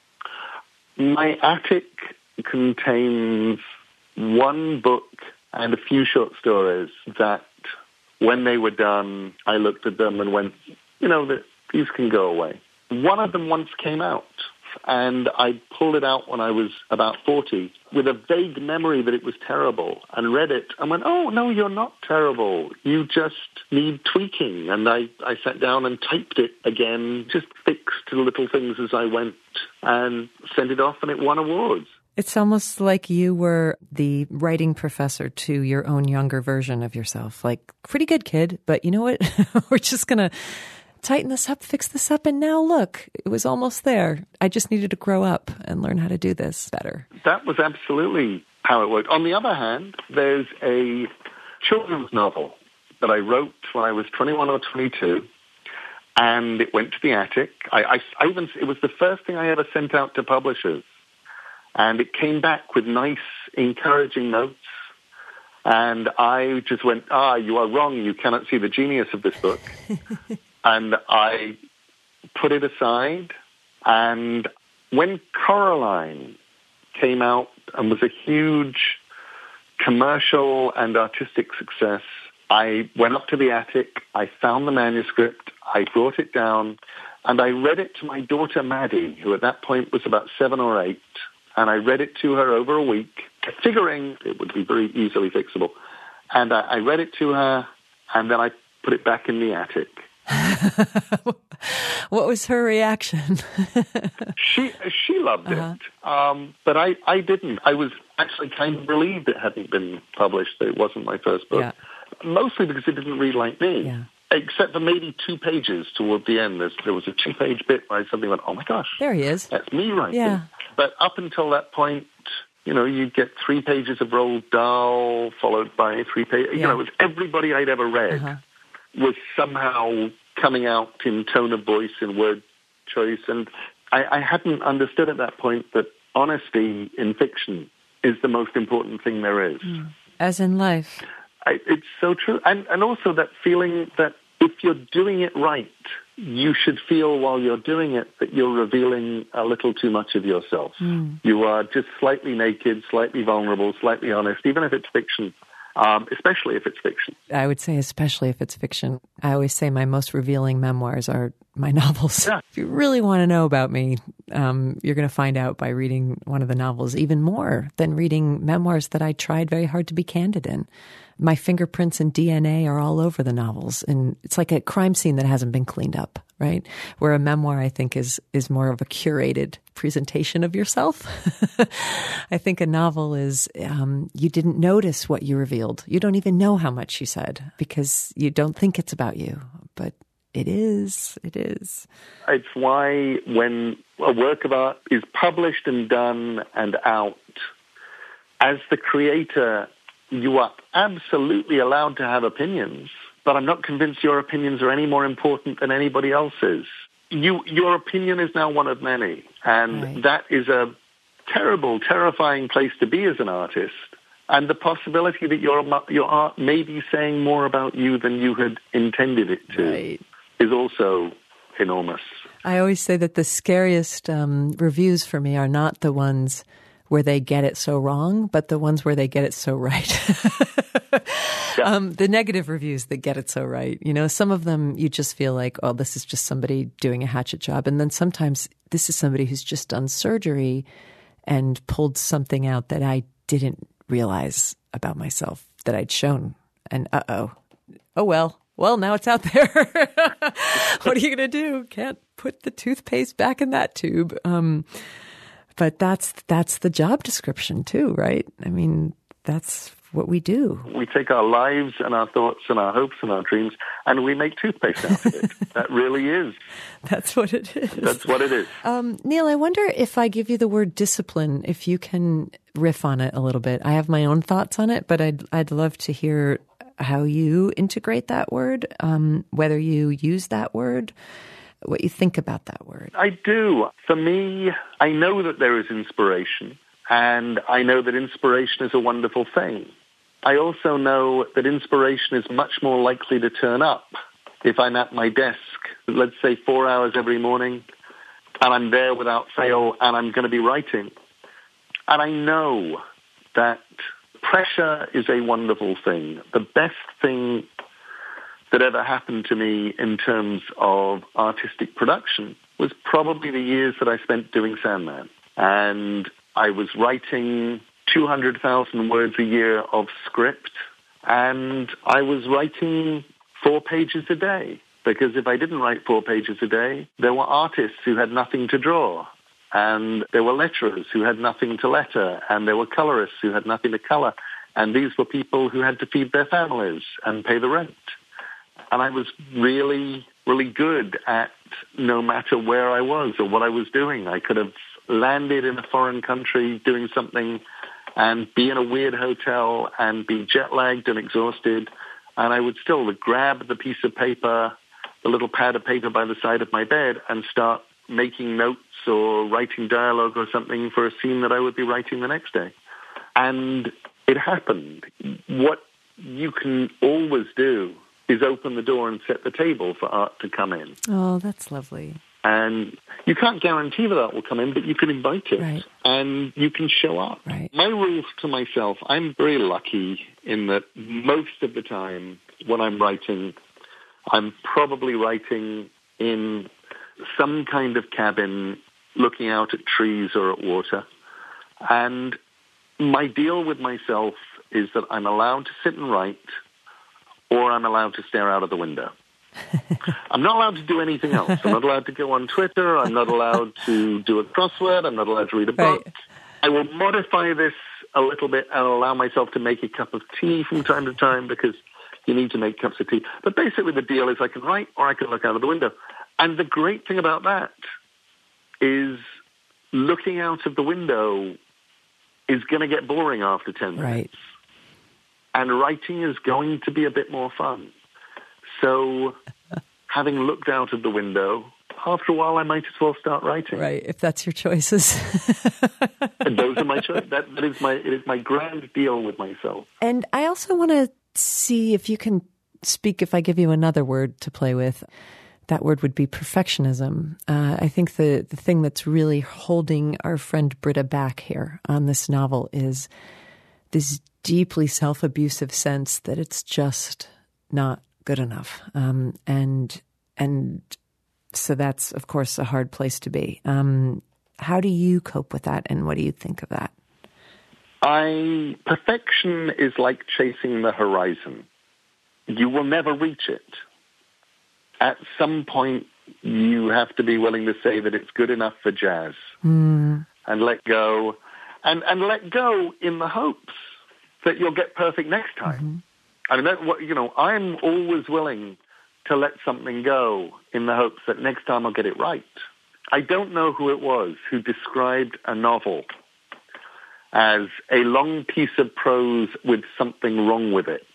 My attic contains one book and a few short stories that, when they were done, I looked at them and went, these can go away. One of them once came out, and I pulled it out when I was about 40 with a vague memory that it was terrible, and read it and went, oh, no, you're not terrible. You just need tweaking. And I sat down and typed it again, just fixed little things as I went and sent it off, and it won awards. It's almost like you were the writing professor to your own younger version of yourself. Like, pretty good, kid, but you know what? We're just going to tighten this up, fix this up, and now look, it was almost there. I just needed to grow up and learn how to do this better. That was absolutely how it worked. On the other hand, there's a children's novel that I wrote when I was 21 or 22, and it went to the attic. It was the first thing I ever sent out to publishers. And it came back with nice, encouraging notes. And I just went, you are wrong. You cannot see the genius of this book. And I put it aside. And when Coraline came out and was a huge commercial and artistic success, I went up to the attic. I found the manuscript. I brought it down. And I read it to my daughter, Maddie, who at that point was about 7 or 8. And I read it to her over a week, figuring it would be very easily fixable. And I read it to her, and then I put it back in the attic. What was her reaction? She loved it, but I didn't. I was actually kind of relieved it hadn't been published, that it wasn't my first book, mostly because it didn't read like me. Yeah. Except for maybe 2 pages toward the end. There was a 2-page bit where I suddenly went, oh my gosh. There he is. That's me writing. Yeah. But up until that point, you'd get 3 pages of Roald Dahl, followed by 3 pages. Yeah. It was everybody I'd ever read was somehow coming out in tone of voice and word choice. And I hadn't understood at that point that honesty in fiction is the most important thing there is. As in life. It's so true. And also that feeling that if you're doing it right, you should feel while you're doing it that you're revealing a little too much of yourself. You are just slightly naked, slightly vulnerable, slightly honest, even if it's fiction, especially if it's fiction. I would say especially if it's fiction. I always say my most revealing memoirs are my novels. Yeah. If you really want to know about me, you're going to find out by reading one of the novels, even more than reading memoirs that I tried very hard to be candid in. My fingerprints and DNA are all over the novels. And it's like a crime scene that hasn't been cleaned up, right? Where a memoir, I think, is more of a curated presentation of yourself. I think a novel is, you didn't notice what you revealed. You don't even know how much you said because you don't think it's about you. But it is. It is. It's why when a work of art is published and done and out, as the creator, you are absolutely allowed to have opinions, but I'm not convinced your opinions are any more important than anybody else's. Your opinion is now one of many, and that is a terrible, terrifying place to be as an artist. And the possibility that your art may be saying more about you than you had intended it to is also enormous. I always say that the scariest reviews for me are not the ones where they get it so wrong, but the ones where they get it so right. The negative reviews that get it so right. Some of them you just feel like, oh, this is just somebody doing a hatchet job. And then sometimes this is somebody who's just done surgery and pulled something out that I didn't realize about myself that I'd shown. And oh well, now it's out there. What are you going to do? Can't put the toothpaste back in that tube. But that's the job description too, right? I mean, that's what we do. We take our lives and our thoughts and our hopes and our dreams and we make toothpaste out of it. That really is. That's what it is. That's what it is. Neil, I wonder if I give you the word discipline, if you can riff on it a little bit. I have my own thoughts on it, but I'd love to hear how you integrate that word, whether you use that word, what you think about that word. I do. For me, I know that there is inspiration, and I know that inspiration is a wonderful thing. I also know that inspiration is much more likely to turn up if I'm at my desk, let's say 4 hours every morning, and I'm there without fail, and I'm going to be writing. And I know that pressure is a wonderful thing. The best thing that ever happened to me in terms of artistic production was probably the years that I spent doing Sandman. And I was writing 200,000 words a year of script, and I was writing 4 pages a day. Because if I didn't write 4 pages a day, there were artists who had nothing to draw, and there were letterers who had nothing to letter, and there were colorists who had nothing to color. And these were people who had to feed their families and pay the rent. And I was really, really good at no matter where I was or what I was doing. I could have landed in a foreign country doing something and be in a weird hotel and be jet-lagged and exhausted, and I would still grab the piece of paper, the little pad of paper by the side of my bed, and start making notes or writing dialogue or something for a scene that I would be writing the next day. And it happened. What you can always do is open the door and set the table for art to come in. Oh, that's lovely. And you can't guarantee that art will come in, but you can invite it. Right. And you can show up. Right. My rules to myself, I'm very lucky in that most of the time when I'm writing, I'm probably writing in some kind of cabin looking out at trees or at water. And my deal with myself is that I'm allowed to sit and write, or I'm allowed to stare out of the window. I'm not allowed to do anything else. I'm not allowed to go on Twitter. I'm not allowed to do a crossword. I'm not allowed to read a book. Right. I will modify this a little bit and allow myself to make a cup of tea from time to time, because you need to make cups of tea. But basically the deal is I can write or I can look out of the window. And the great thing about that is looking out of the window is going to get boring after 10 minutes. Right. And writing is going to be a bit more fun. So having looked out of the window, after a while I might as well start writing. Right, if that's your choices. And those are my choices. It is my grand deal with myself. And I also want to see if you can speak, if I give you another word to play with, that word would be perfectionism. I think the thing that's really holding our friend Britta back here on this novel is this deeply self-abusive sense that it's just not good enough. And so that's, of course, a hard place to be. How do you cope with that, and what do you think of that? Perfection is like chasing the horizon. You will never reach it. At some point, you have to be willing to say that it's good enough for jazz and let go. And let go in the hopes that you'll get perfect next time. I mean, I'm always willing to let something go in the hopes that next time I'll get it right. I don't know who it was who described a novel as a long piece of prose with something wrong with it.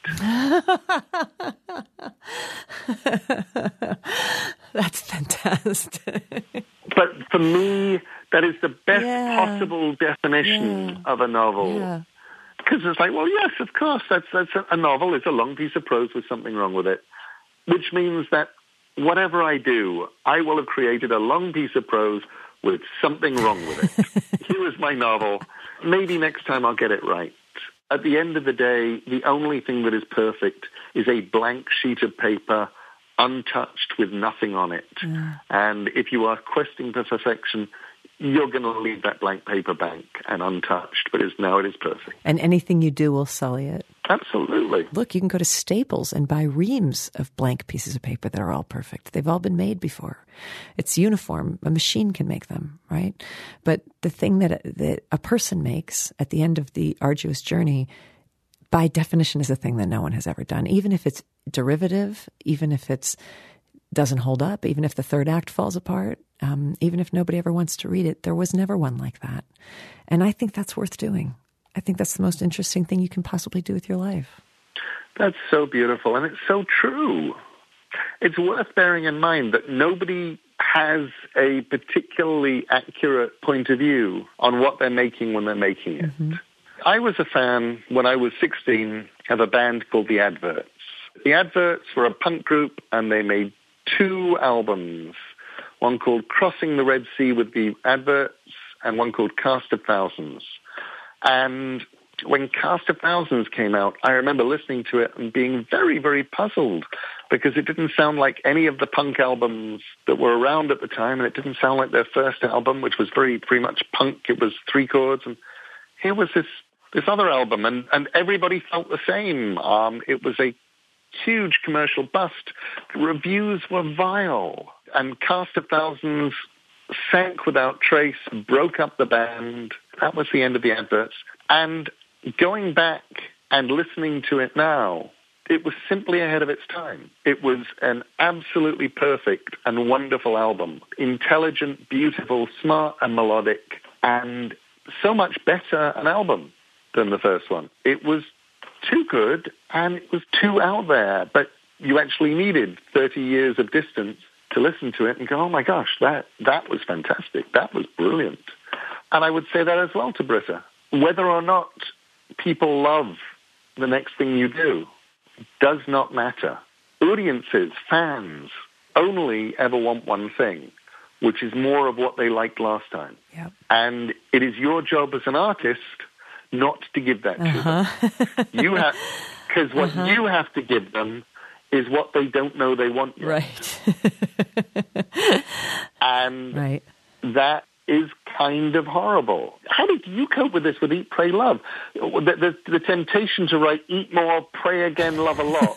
That's fantastic. But for me, that is the best possible definition of a novel. Because it's like, well, yes, of course, that's a novel. It's a long piece of prose with something wrong with it, which means that whatever I do, I will have created a long piece of prose with something wrong with it. Here is my novel. Maybe next time I'll get it right. At the end of the day, the only thing that is perfect is a blank sheet of paper, untouched with nothing on it. And if you are questing for perfection, you're going to leave that blank paper blank and untouched, but now it is perfect. And anything you do will sully it. Absolutely. Look, you can go to Staples and buy reams of blank pieces of paper that are all perfect. They've all been made before. It's uniform. A machine can make them, right? But the thing that a person makes at the end of the arduous journey, by definition, is a thing that no one has ever done. Even if it's derivative, even if it doesn't hold up, even if the third act falls apart, even if nobody ever wants to read it, there was never one like that. And I think that's worth doing. I think that's the most interesting thing you can possibly do with your life. That's so beautiful, and it's so true. It's worth bearing in mind that nobody has a particularly accurate point of view on what they're making when they're making it. I was a fan, when I was 16, of a band called The Adverts. The Adverts were a punk group, and they made 2 albums, one called Crossing the Red Sea with the Adverts and one called Cast of Thousands. And when Cast of Thousands came out, I remember listening to it and being very, very puzzled because it didn't sound like any of the punk albums that were around at the time, and it didn't sound like their first album, which was very much punk. It was 3 chords, and here was this other album, and everybody felt the same. It was a huge commercial bust. The reviews were vile, and Cast of Thousands sank without trace, broke up the band. That was the end of the Adverts. And going back and listening to it now, it was simply ahead of its time. It was an absolutely perfect and wonderful album. Intelligent, beautiful, smart and melodic, and so much better an album than the first one. It was too good, and it was too out there, but you actually needed 30 years of distance to listen to it and go, oh my gosh, that was fantastic. That was brilliant. And I would say that as well to Britta. Whether or not people love the next thing you do does not matter. Audiences, fans, only ever want one thing, which is more of what they liked last time. Yep. And it is your job as an artist not to give that to them. You have, because what you have to give them is what they don't know they want yet. Right. And that is kind of horrible. How did you cope with this with Eat, Pray, Love? The temptation to write Eat More, Pray Again, Love a Lot.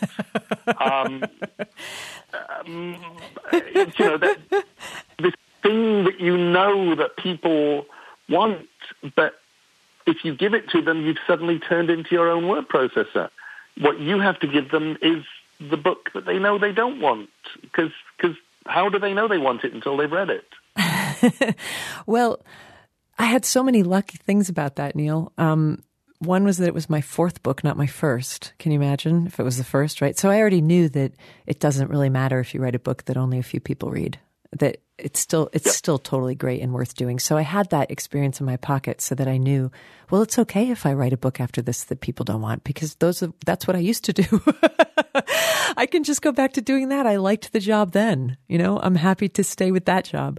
This thing that you know that people want, but if you give it to them, you've suddenly turned into your own word processor. What you have to give them is the book that they know they don't want, because how do they know they want it until they've read it? Well, I had so many lucky things about that, Neil. One was that it was my fourth book, not my first. Can you imagine if it was the first, right? So I already knew that it doesn't really matter if you write a book that only a few people read, that it's still totally great and worth doing. So I had that experience in my pocket so that I knew, well, it's okay if I write a book after this that people don't want, because that's what I used to do. I can just go back to doing that. I liked the job then. I'm happy to stay with that job.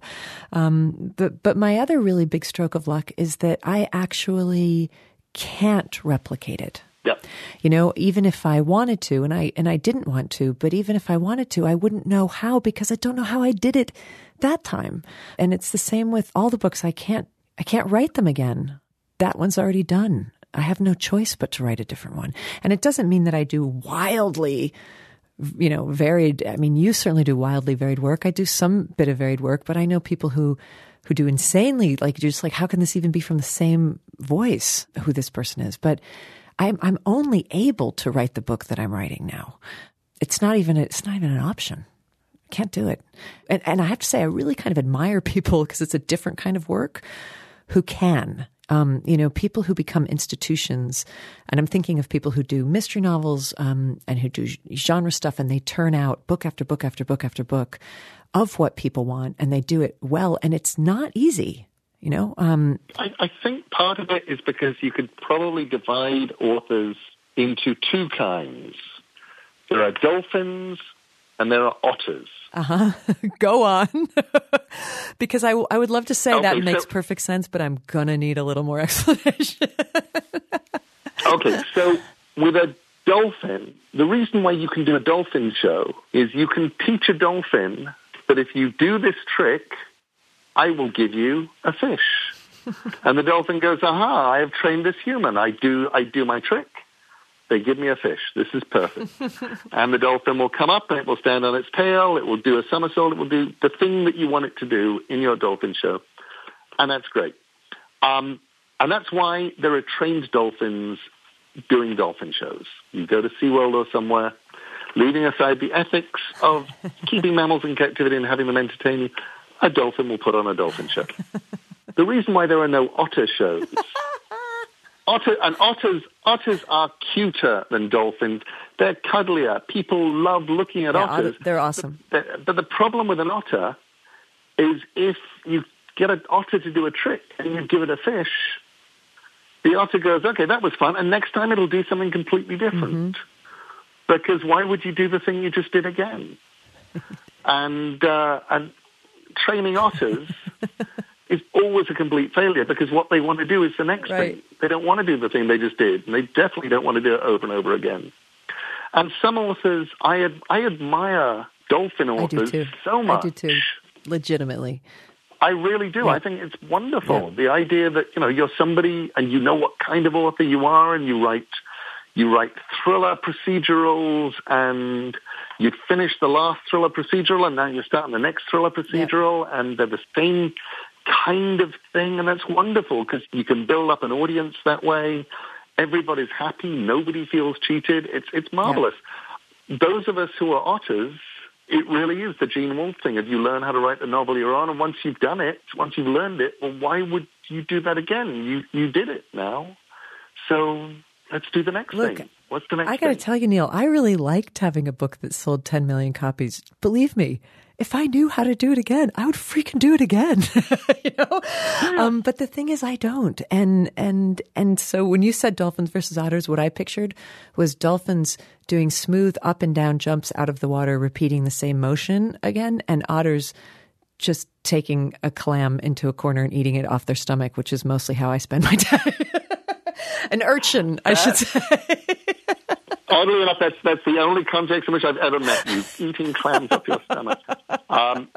But my other really big stroke of luck is that I actually can't replicate it. Yep. Even if I wanted to, and I didn't want to, but even if I wanted to, I wouldn't know how, because I don't know how I did it that time. And it's the same with all the books. I can't write them again. That one's already done. I have no choice but to write a different one. And it doesn't mean that I do wildly, varied. I mean, you certainly do wildly varied work. I do some bit of varied work, but I know people who do insanely, just how can this even be from the same voice, who this person is? But I'm only able to write the book that I'm writing now. It's not even an option. I can't do it. And I have to say, I really kind of admire people, because it's a different kind of work, who can. People who become institutions, and I'm thinking of people who do mystery novels and who do genre stuff, and they turn out book after book after book after book of what people want, and they do it well, and it's not easy. I think part of it is because you could probably divide authors into two kinds. There are dolphins and there are otters. Go on. Because I would love to say that makes perfect sense, but I'm going to need a little more explanation. Okay, so with a dolphin, the reason why you can do a dolphin show is you can teach a dolphin that if you do this trick, I will give you a fish. And the dolphin goes, aha, I have trained this human. I do my trick. They give me a fish. This is perfect. And the dolphin will come up and it will stand on its tail. It will do a somersault. It will do the thing that you want it to do in your dolphin show. And that's great. And that's why there are trained dolphins doing dolphin shows. You go to SeaWorld or somewhere, leaving aside the ethics of keeping mammals in captivity and having them entertain you, a dolphin will put on a dolphin show. The reason why there are no otter shows, otters are cuter than dolphins. They're cuddlier. People love looking at otters. They're awesome. But the problem with an otter is if you get an otter to do a trick and you give it a fish, the otter goes, okay, that was fun, and next time it'll do something completely different. Mm-hmm. Because why would you do the thing you just did again? And training otters is always a complete failure, because what they want to do is the next thing. They don't want to do the thing they just did, and they definitely don't want to do it over and over again. And some authors, I admire dolphin authors so much. I do too, legitimately. I really do. Yeah. I think it's wonderful. Yeah. The idea that, you're somebody and you know what kind of author you are, and you write thriller procedurals, and you'd finished the last thriller procedural and now you're starting the next thriller procedural, and they're the same kind of thing, and that's wonderful because you can build up an audience that way. Everybody's happy. Nobody feels cheated. It's marvelous. Yeah. Those of us who are otters, it really is the Gene Wolfe thing. If you learn how to write the novel you're on, and once you've done it, once you've learned it, well, why would you do that again? You did it now. So let's do the next thing. What's the next thing? I got to tell you, Neil, I really liked having a book that sold 10 million copies. Believe me, if I knew how to do it again, I would freaking do it again. Yeah. But the thing is, I don't. And so when you said dolphins versus otters, what I pictured was dolphins doing smooth up and down jumps out of the water, repeating the same motion again, and otters just taking a clam into a corner and eating it off their stomach, which is mostly how I spend my time. An urchin, I should say. Oddly enough, that's the only context in which I've ever met you, eating clams up your stomach. But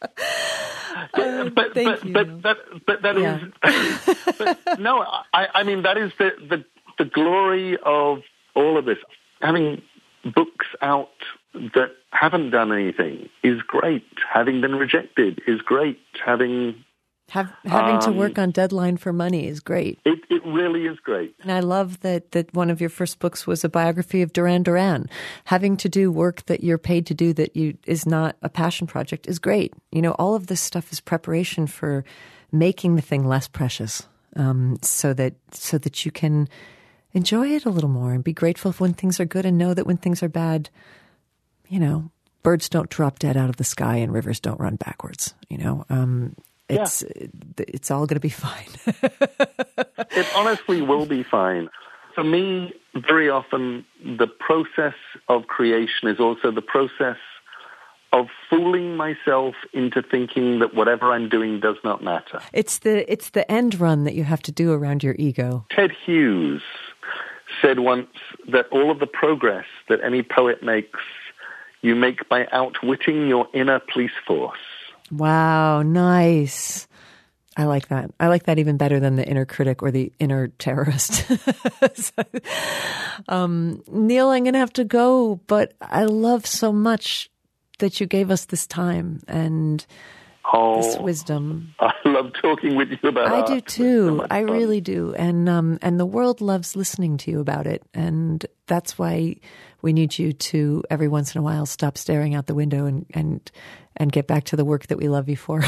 that is no. I mean, that is the glory of all of this. Having books out that haven't done anything is great. Having been rejected is great. Having to work on deadline for money is great. It really is great. And I love that one of your first books was a biography of Duran Duran. Having to do work that you're paid to do that is not a passion project is great. All of this stuff is preparation for making the thing less precious, so that you can enjoy it a little more and be grateful when things are good and know that when things are bad, birds don't drop dead out of the sky and rivers don't run backwards. It's all going to be fine. It honestly will be fine. For me, very often, the process of creation is also the process of fooling myself into thinking that whatever I'm doing does not matter. It's the end run that you have to do around your ego. Ted Hughes said once that all of the progress that any poet makes, you make by outwitting your inner police force. Wow, nice. I like that. I like that even better than the inner critic or the inner terrorist. Neil, I'm going to have to go, but I love so much that you gave us this time and this wisdom. I love talking with you about art. I do too. I really do. And the world loves listening to you about it. And that's why we need you to, every once in a while, stop staring out the window and get back to the work that we love you for.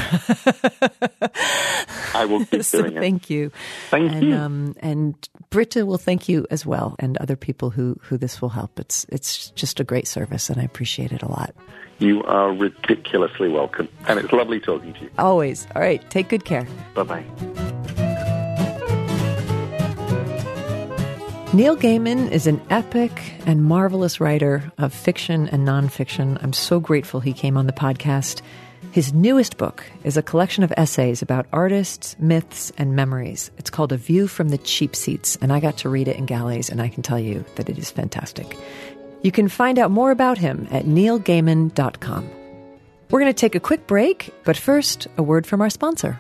I will keep doing it. Thank you. Thank you. And Britta will thank you as well, and other people who this will help. It's just a great service, and I appreciate it a lot. You are ridiculously welcome, and it's lovely talking to you. Always. All right. Take good care. Bye-bye. Neil Gaiman is an epic and marvelous writer of fiction and nonfiction. I'm so grateful he came on the podcast. His newest book is a collection of essays about artists, myths, and memories. It's called A View from the Cheap Seats, and I got to read it in galleys, and I can tell you that it is fantastic. You can find out more about him at neilgaiman.com. We're going to take a quick break, but first, a word from our sponsor.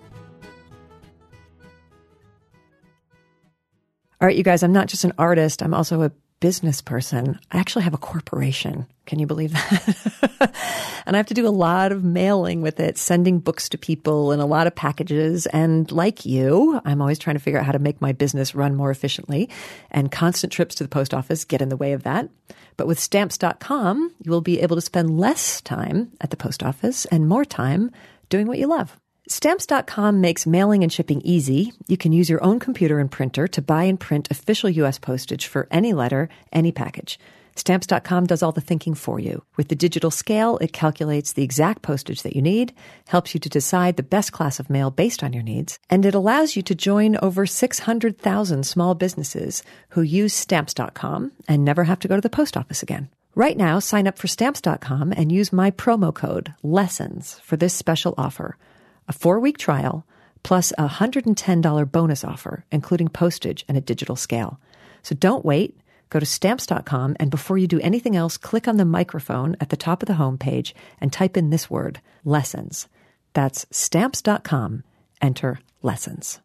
All right, you guys, I'm not just an artist. I'm also a business person. I actually have a corporation. Can you believe that? And I have to do a lot of mailing with it, sending books to people and a lot of packages. And like you, I'm always trying to figure out how to make my business run more efficiently. And constant trips to the post office get in the way of that. But with Stamps.com, you will be able to spend less time at the post office and more time doing what you love. Stamps.com makes mailing and shipping easy. You can use your own computer and printer to buy and print official U.S. postage for any letter, any package. Stamps.com does all the thinking for you. With the digital scale, it calculates the exact postage that you need, helps you to decide the best class of mail based on your needs, and it allows you to join over 600,000 small businesses who use Stamps.com and never have to go to the post office again. Right now, sign up for Stamps.com and use my promo code LESSONS for this special offer. A 4-week trial, plus a $110 bonus offer, including postage and a digital scale. So don't wait. Go to Stamps.com, and before you do anything else, click on the microphone at the top of the homepage and type in this word, lessons. That's Stamps.com. Enter lessons.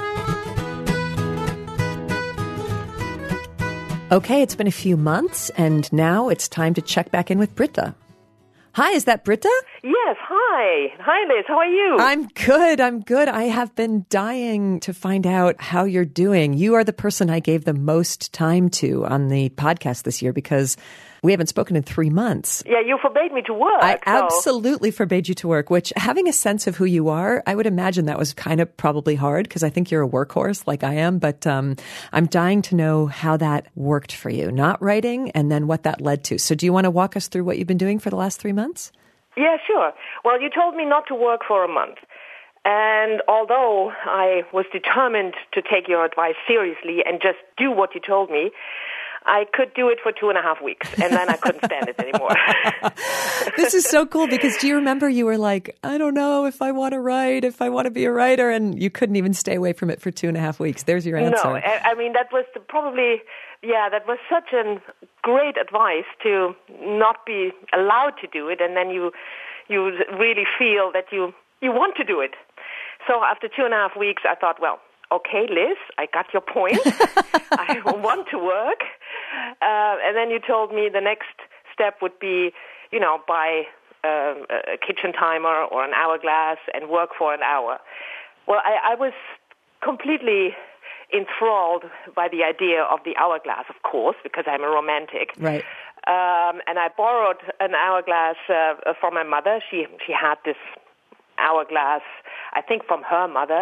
Okay, it's been a few months, and now it's time to check back in with Britta. Hi, is that Britta? Yes, hi. Hi, Liz. How are you? I'm good. I have been dying to find out how you're doing. You are the person I gave the most time to on the podcast this year because we haven't spoken in 3 months. Yeah, you forbade me to work. I absolutely forbade you to work, which having a sense of who you are, I would imagine that was kind of probably hard because I think you're a workhorse like I am. But I'm dying to know how that worked for you, not writing, and then what that led to. So do you want to walk us through what you've been doing for the last 3 months? Yeah, sure. Well, you told me not to work for a month. And although I was determined to take your advice seriously and just do what you told me, I could do it for 2.5 weeks, and then I couldn't stand it anymore. This is so cool because do you remember you were like, I don't know if I want to write, if I want to be a writer, and you couldn't even stay away from it for 2.5 weeks. There's your answer. No, I mean, that was that was such a great advice to not be allowed to do it, and then you really feel that you want to do it. So after 2.5 weeks, I thought, well, okay, Liz, I got your point. I want to work. And then you told me the next step would be, buy a kitchen timer or an hourglass and work for an hour. Well, I was completely enthralled by the idea of the hourglass, of course, because I'm a romantic. Right. And I borrowed an hourglass from my mother. She had this hourglass I think from her mother,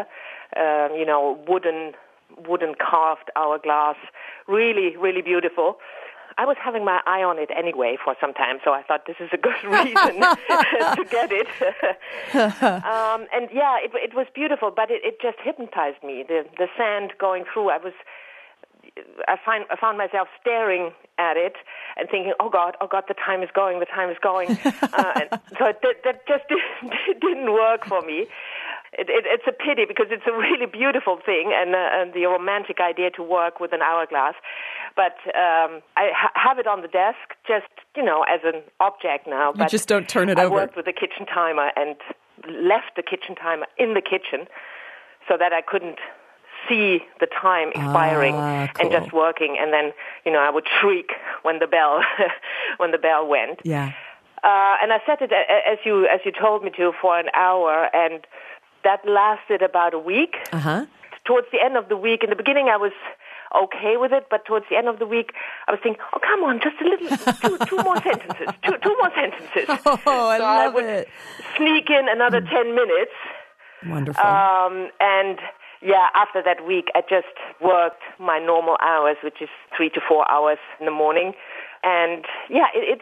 wooden carved hourglass, really, really beautiful. I was having my eye on it anyway for some time, so I thought this is a good reason to get it. And yeah, it was beautiful, but it just hypnotized me. The sand going through, I found myself staring at it and thinking, oh God, the time is going. And so that just didn't work for me. It's a pity because it's a really beautiful thing and the romantic idea to work with an hourglass. But I have it on the desk just, as an object now. You just don't turn it over. I worked with the kitchen timer and left the kitchen timer in the kitchen so that I couldn't see the time expiring and just working. And then, I would shriek when the bell went. Yeah. And I set it, as you told me to, for an hour, and that lasted about a week. Uh-huh. Towards the end of the week, in the beginning I was okay with it, but towards the end of the week I was thinking, oh, come on, just a little, two more sentences, two more sentences. Oh, I would it. Sneak in another 10 minutes. Wonderful. And yeah, after that week I just worked my normal hours, which is 3 to 4 hours in the morning. And yeah,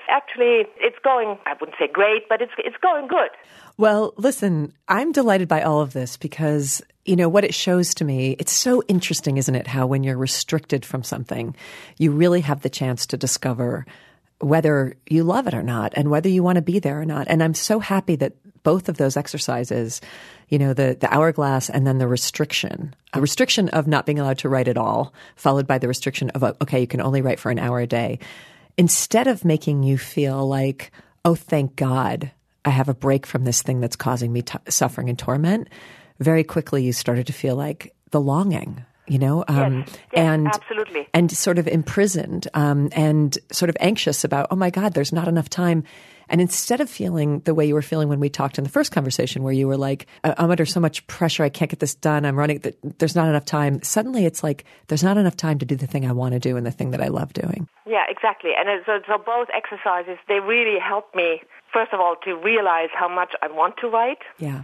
it's going, I wouldn't say great, but it's going good. Well, listen, I'm delighted by all of this because, what it shows to me, it's so interesting, isn't it, how when you're restricted from something, you really have the chance to discover whether you love it or not and whether you want to be there or not. And I'm so happy that both of those exercises, the hourglass and then the restriction, a restriction of not being allowed to write at all, followed by the restriction of, okay, you can only write for an hour a day. Instead of making you feel like, oh, thank God, I have a break from this thing that's causing me suffering and torment, very quickly you started to feel like the longing, yes, and absolutely, and sort of imprisoned, and sort of anxious about, oh my God, there's not enough time. And instead of feeling the way you were feeling when we talked in the first conversation, where you were like, I'm under so much pressure, I can't get this done, I'm running, there's not enough time. Suddenly it's like, there's not enough time to do the thing I want to do and the thing that I love doing. Yeah, exactly. And so both exercises, they really helped me, first of all, to realize how much I want to write. Yeah.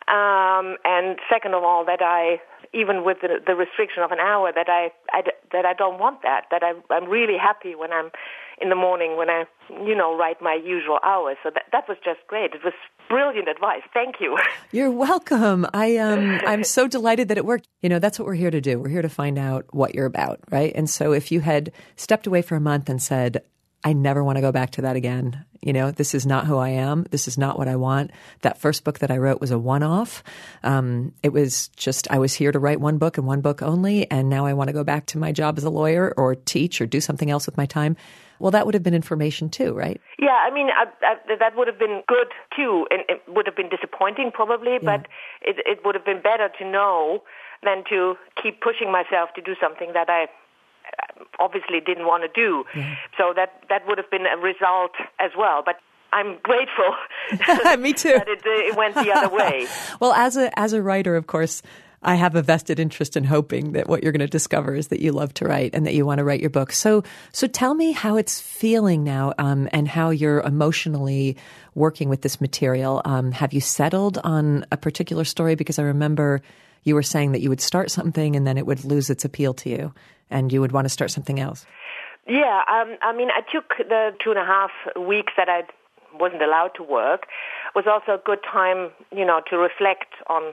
And second of all, that I, even with the restriction of an hour, that I don't want that I'm really happy when I'm in the morning when I, write my usual hours. So that was just great. It was brilliant advice. Thank you. You're welcome. I'm so delighted that it worked. That's what we're here to do. We're here to find out what you're about, right? And so if you had stepped away for a month and said, I never want to go back to that again. This is not who I am. This is not what I want. That first book that I wrote was a one-off. It was just, I was here to write one book and one book only. And now I want to go back to my job as a lawyer or teach or do something else with my time. Well, that would have been information too, right? Yeah, I mean, that would have been good too. And it would have been disappointing probably, but it would have been better to know than to keep pushing myself to do something that I obviously didn't want to do. Yeah. So that would have been a result as well. But I'm grateful. Me too. that it went the other way. Well, as a writer, of course, I have a vested interest in hoping that what you're going to discover is that you love to write and that you want to write your book. So tell me how it's feeling now, and how you're emotionally working with this material. Have you settled on a particular story? Because I remember you were saying that you would start something and then it would lose its appeal to you and you would want to start something else. Yeah, I mean, I took the 2.5 weeks that I wasn't allowed to work. It was also a good time, to reflect on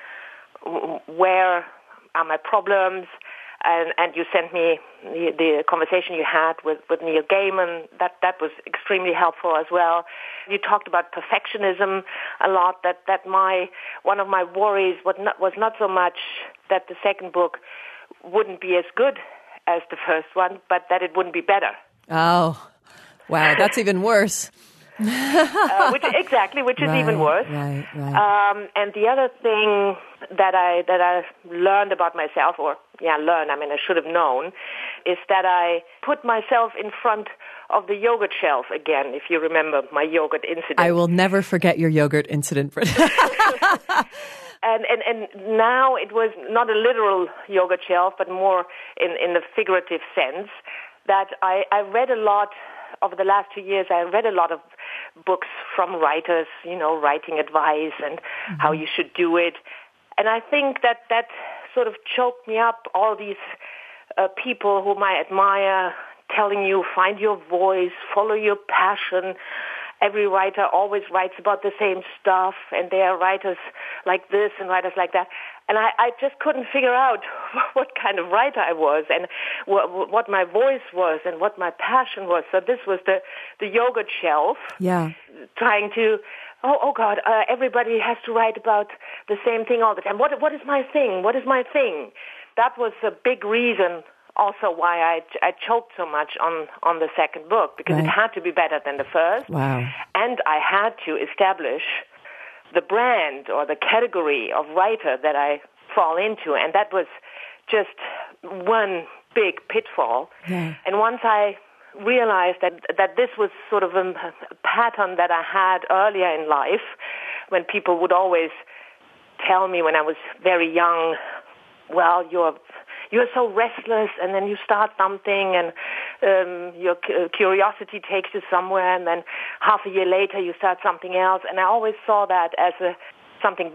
where are my problems, and you sent me the conversation you had with Neil Gaiman. That was extremely helpful as well. You talked about perfectionism a lot. That one of my worries was not so much that the second book wouldn't be as good as the first one, but that it wouldn't be better. Oh, wow, that's even worse. Which is even worse. Right. And the other thing that I learned about myself, I should have known, is that I put myself in front of the yogurt shelf again, if you remember my yogurt incident. I will never forget your yogurt incident. And now it was not a literal yogurt shelf, but more in the figurative sense, that I read a lot over the last 2 years, I read a lot of books from writers, writing advice and how you should do it. And I think that sort of choked me up, all these people whom I admire telling you, find your voice, follow your passion. Every writer always writes about the same stuff, and there are writers like this and writers like that. And I just couldn't figure out what kind of writer I was and what my voice was and what my passion was. So this was the yogurt shelf. Yeah. Trying to, oh God, everybody has to write about the same thing all the time. What is my thing? What is my thing? That was a big reason also why I choked so much on the second book, because it had to be better than the first. Wow. And I had to establish the brand or the category of writer that I fall into. And that was just one big pitfall. Yeah. And once I realized that this was sort of a pattern that I had earlier in life, when people would always tell me when I was very young, well, you're so restless, and then you start something, and your curiosity takes you somewhere, and then half a year later you start something else. And I always saw that as something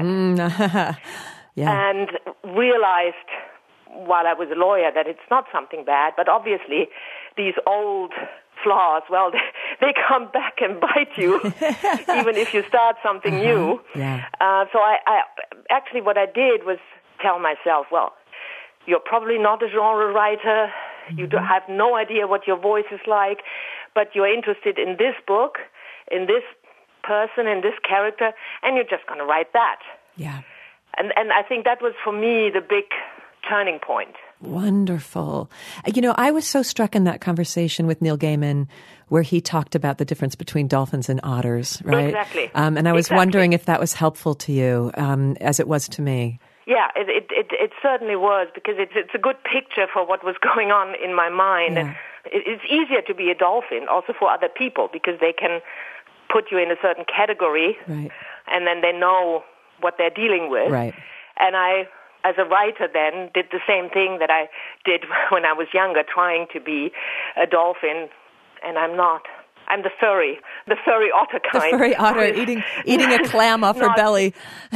bad. Yeah. And realized while I was a lawyer that it's not something bad, but obviously these old flaws, well, they come back and bite you, even if you start something new. Yeah. So I actually what I did was tell myself, well, you're probably not a genre writer. You have no idea what your voice is like, but you're interested in this book, in this person, in this character, and you're just going to write that. Yeah. And I think that was, for me, the big turning point. Wonderful. I was so struck in that conversation with Neil Gaiman where he talked about the difference between dolphins and otters, right? Exactly. And I was wondering if that was helpful to you, as it was to me. Yeah, it certainly was, because it's a good picture for what was going on in my mind. Yeah. And it's easier to be a dolphin also for other people, because they can put you in a certain category, right, and then they know what they're dealing with. Right. And I, as a writer then, did the same thing that I did when I was younger, trying to be a dolphin, and I'm not. I'm the furry otter kind. The furry otter eating a clam off her belly.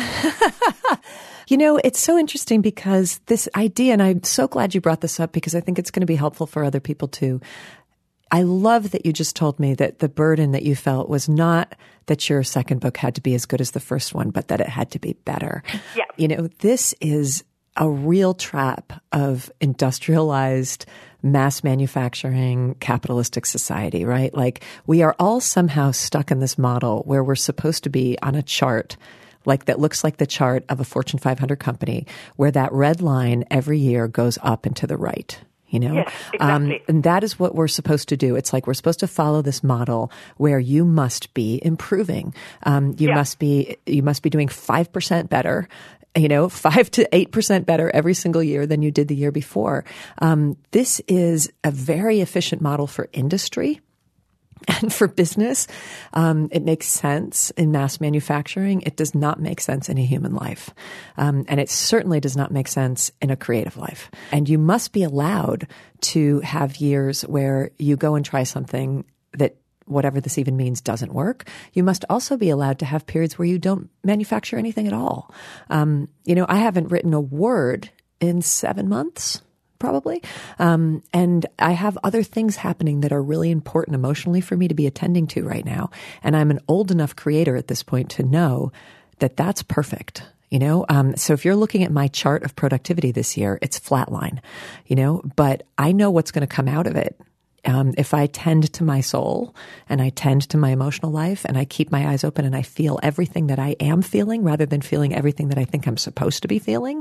It's so interesting, because this idea, and I'm so glad you brought this up, because I think it's going to be helpful for other people too. I love that you just told me that the burden that you felt was not that your second book had to be as good as the first one, but that it had to be better. Yeah. This is a real trap of industrialized, mass manufacturing, capitalistic society, right? Like, we are all somehow stuck in this model where we're supposed to be on a chart that looks like the chart of a Fortune 500 company, where that red line every year goes up and to the right. Yes, exactly. And that is what we're supposed to do. It's like we're supposed to follow this model where you must be improving. You must be doing 5% better, 5 to 8% better every single year than you did the year before. This is a very efficient model for industry. And for business, it makes sense in mass manufacturing. It does not make sense in a human life. And it certainly does not make sense in a creative life. And you must be allowed to have years where you go and try something that, whatever this even means, doesn't work. You must also be allowed to have periods where you don't manufacture anything at all. I haven't written a word in 7 months. Probably. And I have other things happening that are really important emotionally for me to be attending to right now. And I'm an old enough creator at this point to know that that's perfect. So if you're looking at my chart of productivity this year, it's flatline, but I know what's going to come out of it. If I tend to my soul and I tend to my emotional life and I keep my eyes open and I feel everything that I am feeling rather than feeling everything that I think I'm supposed to be feeling,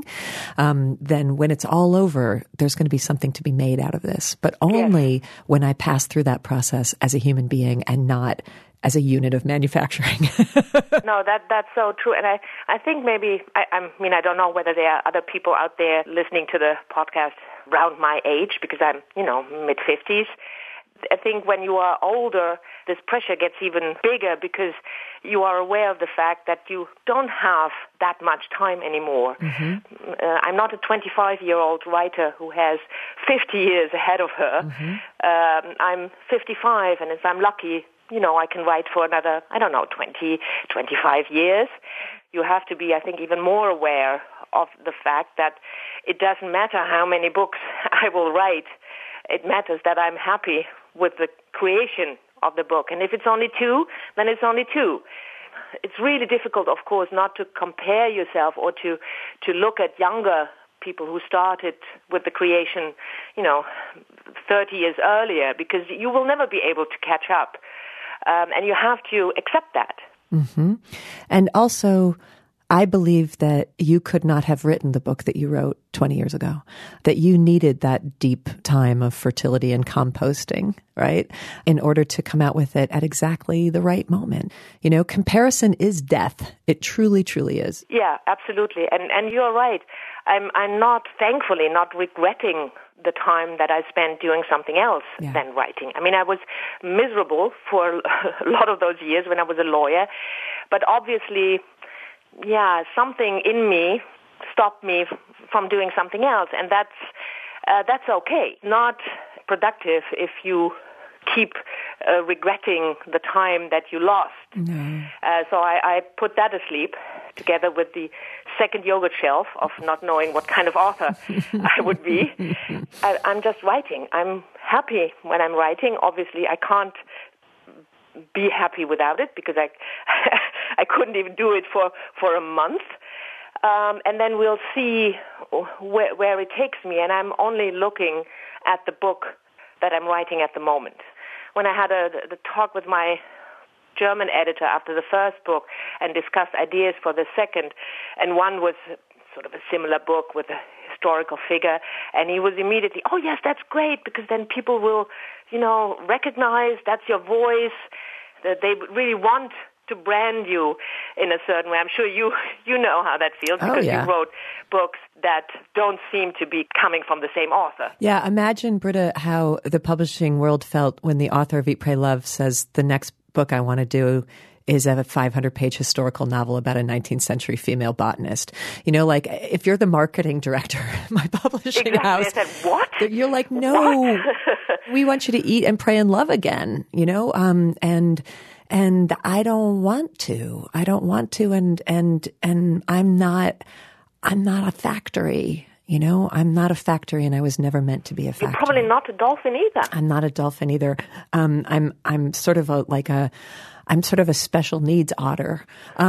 then when it's all over, there's going to be something to be made out of this. But only when I pass through that process as a human being and not as a unit of manufacturing. No, that's so true. And I think maybe, I don't know whether there are other people out there listening to the podcast around my age, because I'm, mid-50s. I think when you are older, this pressure gets even bigger because you are aware of the fact that you don't have that much time anymore. Mm-hmm. I'm not a 25-year-old writer who has 50 years ahead of her. Mm-hmm. I'm 55, and if I'm lucky, I can write for another, 20, 25 years. You have to be, I think, even more aware of the fact that it doesn't matter how many books I will write. It matters that I'm happy with the creation of the book. And if it's only 2, then it's only 2. It's really difficult, of course, not to compare yourself or to look at younger people who started with the creation, 30 years earlier, because you will never be able to catch up. And you have to accept that. Mm-hmm. And also, I believe that you could not have written the book that you wrote 20 years ago, that you needed that deep time of fertility and composting, right, in order to come out with it at exactly the right moment. Comparison is death. It truly, truly is. Yeah, absolutely. And you're right. I'm not, thankfully, not regretting the time that I spent doing something else than writing. I mean, I was miserable for a lot of those years when I was a lawyer, but obviously, something in me stopped me from doing something else, and that's okay. Not productive if you keep regretting the time that you lost. No. So I put that asleep together with the second yogurt shelf of not knowing what kind of author I would be. I'm just writing. I'm happy when I'm writing. Obviously, I can't be happy without it because I couldn't even do it for a month. And then we'll see where it takes me. And I'm only looking at the book that I'm writing at the moment. When I had the talk with my German editor after the first book and discussed ideas for the second, and one was sort of a similar book with a historical figure, and he was immediately, oh yes, that's great, because then people will, recognize that's your voice, that they really want to brand you in a certain way. I'm sure you know how that feels because you wrote books that don't seem to be coming from the same author. Yeah, imagine, Britta, how the publishing world felt when the author of Eat, Pray, Love says the next book I want to do is a 500-page historical novel about a 19th century female botanist. Like if you're the marketing director at my publishing house, I said, what? You're like, no, we want you to eat and pray and love again, and I don't want to. And I'm not a factory. I'm not a factory, and I was never meant to be a factory. You're probably not a dolphin either. I'm not a dolphin either. I'm sort of I'm sort of a special needs otter, so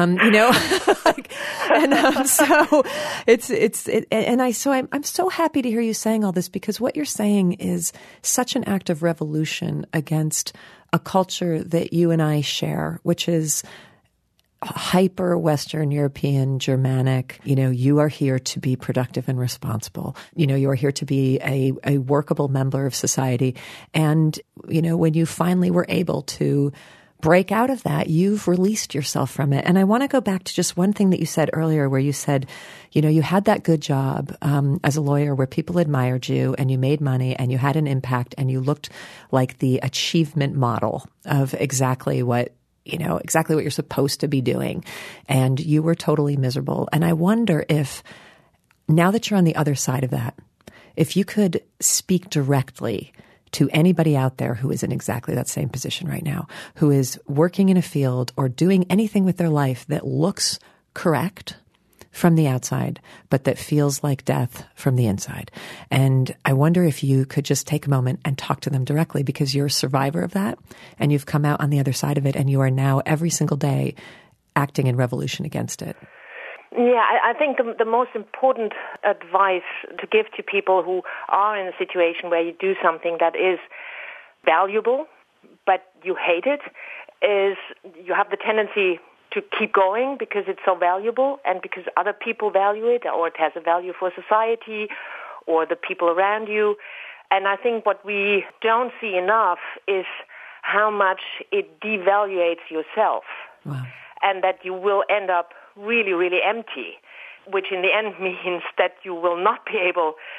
I'm so happy to hear you saying all this, because what you're saying is such an act of revolution against a culture that you and I share, which is hyper Western European, Germanic. You are here to be productive and responsible. You are here to be a workable member of society. And, when you finally were able to break out of that, you've released yourself from it. And I want to go back to just one thing that you said earlier, where you said, you had that good job as a lawyer where people admired you and you made money and you had an impact and you looked like the achievement model of exactly what you're supposed to be doing. And you were totally miserable. And I wonder if, now that you're on the other side of that, if you could speak directly to anybody out there who is in exactly that same position right now, who is working in a field or doing anything with their life that looks correct from the outside, but that feels like death from the inside. And I wonder if you could just take a moment and talk to them directly, because you're a survivor of that and you've come out on the other side of it, and you are now every single day acting in revolution against it. Yeah, I think the most important advice to give to people who are in a situation where you do something that is valuable, but you hate it, is you have the tendency to keep going because it's so valuable and because other people value it, or it has a value for society or the people around you. And I think what we don't see enough is how much it devaluates yourself. Wow. And that you will end up really, really empty, which in the end means that you will not be able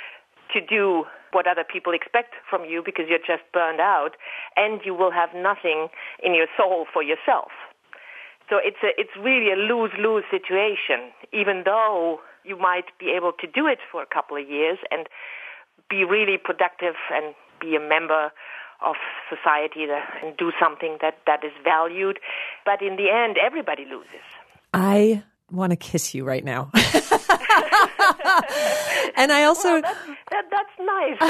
to do what other people expect from you because you're just burned out, and you will have nothing in your soul for yourself. So it's really a lose-lose situation, even though you might be able to do it for a couple of years and be really productive and be a member of society and do something that is valued. But in the end, everybody loses. I want to kiss you right now. And I also... Well, that's nice.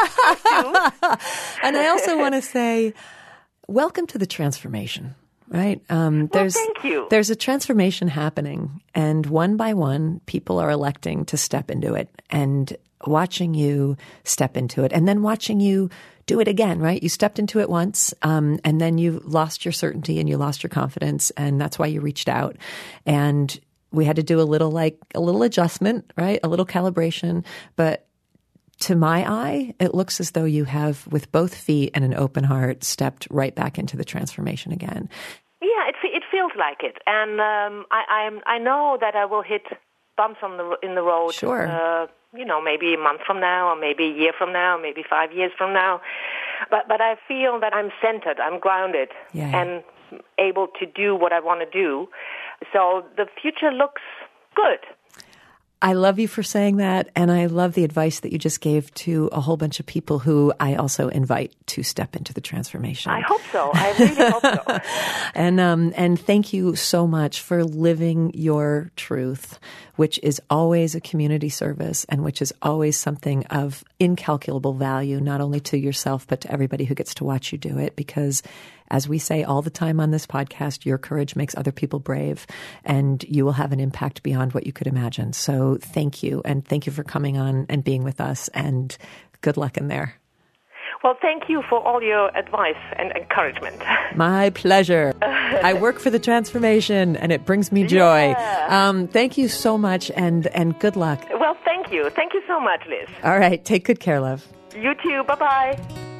And I also want to say, welcome to the transformation. Right? Thank you. There's a transformation happening, and one by one, people are electing to step into it, and watching you step into it, and then watching you do it again, right? You stepped into it once, and then you lost your certainty and you lost your confidence, and that's why you reached out. And we had to do a little adjustment, right? A little calibration, but to my eye, it looks as though you have, with both feet and an open heart, stepped right back into the transformation again. Yeah, it feels like it, and I know that I will hit bumps in the road. Sure. Maybe a month from now, or maybe a year from now, maybe 5 years from now. But I feel that I'm centered, I'm grounded, and able to do what I want to do. So the future looks good. I love you for saying that, and I love the advice that you just gave to a whole bunch of people who I also invite to step into the transformation. I hope so. I really hope so. And thank you so much for living your truth, which is always a community service and which is always something of incalculable value, not only to yourself, but to everybody who gets to watch you do it. Because as we say all the time on this podcast, your courage makes other people brave, and you will have an impact beyond what you could imagine. So thank you, and thank you for coming on and being with us, and good luck in there. Well, thank you for all your advice and encouragement. My pleasure. I work for the transformation, and it brings me joy. Yeah. Thank you so much, and good luck. Well, thank you. Thank you so much, Liz. All right. Take good care, love. You too. Bye-bye.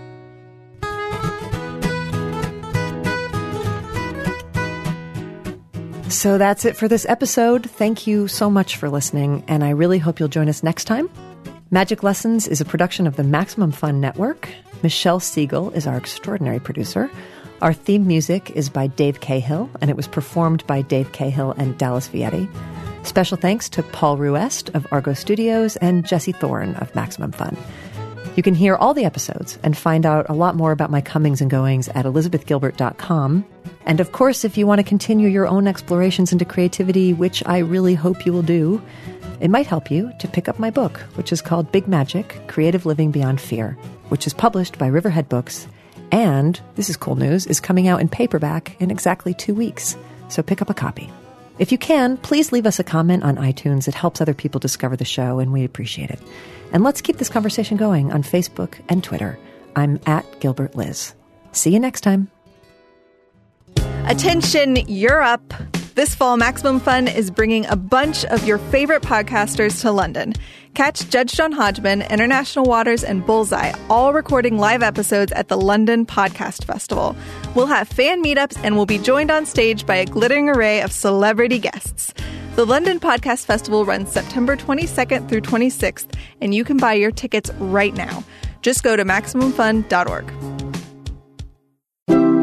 So that's it for this episode. Thank you so much for listening, and I really hope you'll join us next time. Magic Lessons is a production of the Maximum Fun Network. Michelle Siegel is our extraordinary producer. Our theme music is by Dave Cahill, and it was performed by Dave Cahill and Dallas Vietti. Special thanks to Paul Ruest of Argo Studios and Jesse Thorne of Maximum Fun. You can hear all the episodes and find out a lot more about my comings and goings at elizabethgilbert.com. And of course, if you want to continue your own explorations into creativity, which I really hope you will do, it might help you to pick up my book, which is called Big Magic: Creative Living Beyond Fear, which is published by Riverhead Books. And, this is cool news, is coming out in paperback in exactly 2 weeks. So pick up a copy. If you can, please leave us a comment on iTunes. It helps other people discover the show, and we appreciate it. And let's keep this conversation going on Facebook and Twitter. I'm at Gilbert Liz. See you next time. Attention, you're up. This fall, Maximum Fun is bringing a bunch of your favorite podcasters to London. Catch Judge John Hodgman, International Waters, and Bullseye, all recording live episodes at the London Podcast Festival. We'll have fan meetups, and we'll be joined on stage by a glittering array of celebrity guests. The London Podcast Festival runs September 22nd through 26th, and you can buy your tickets right now. Just go to MaximumFun.org.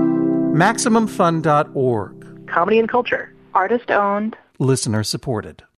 MaximumFun.org. Comedy and culture. Artist owned. Listener supported.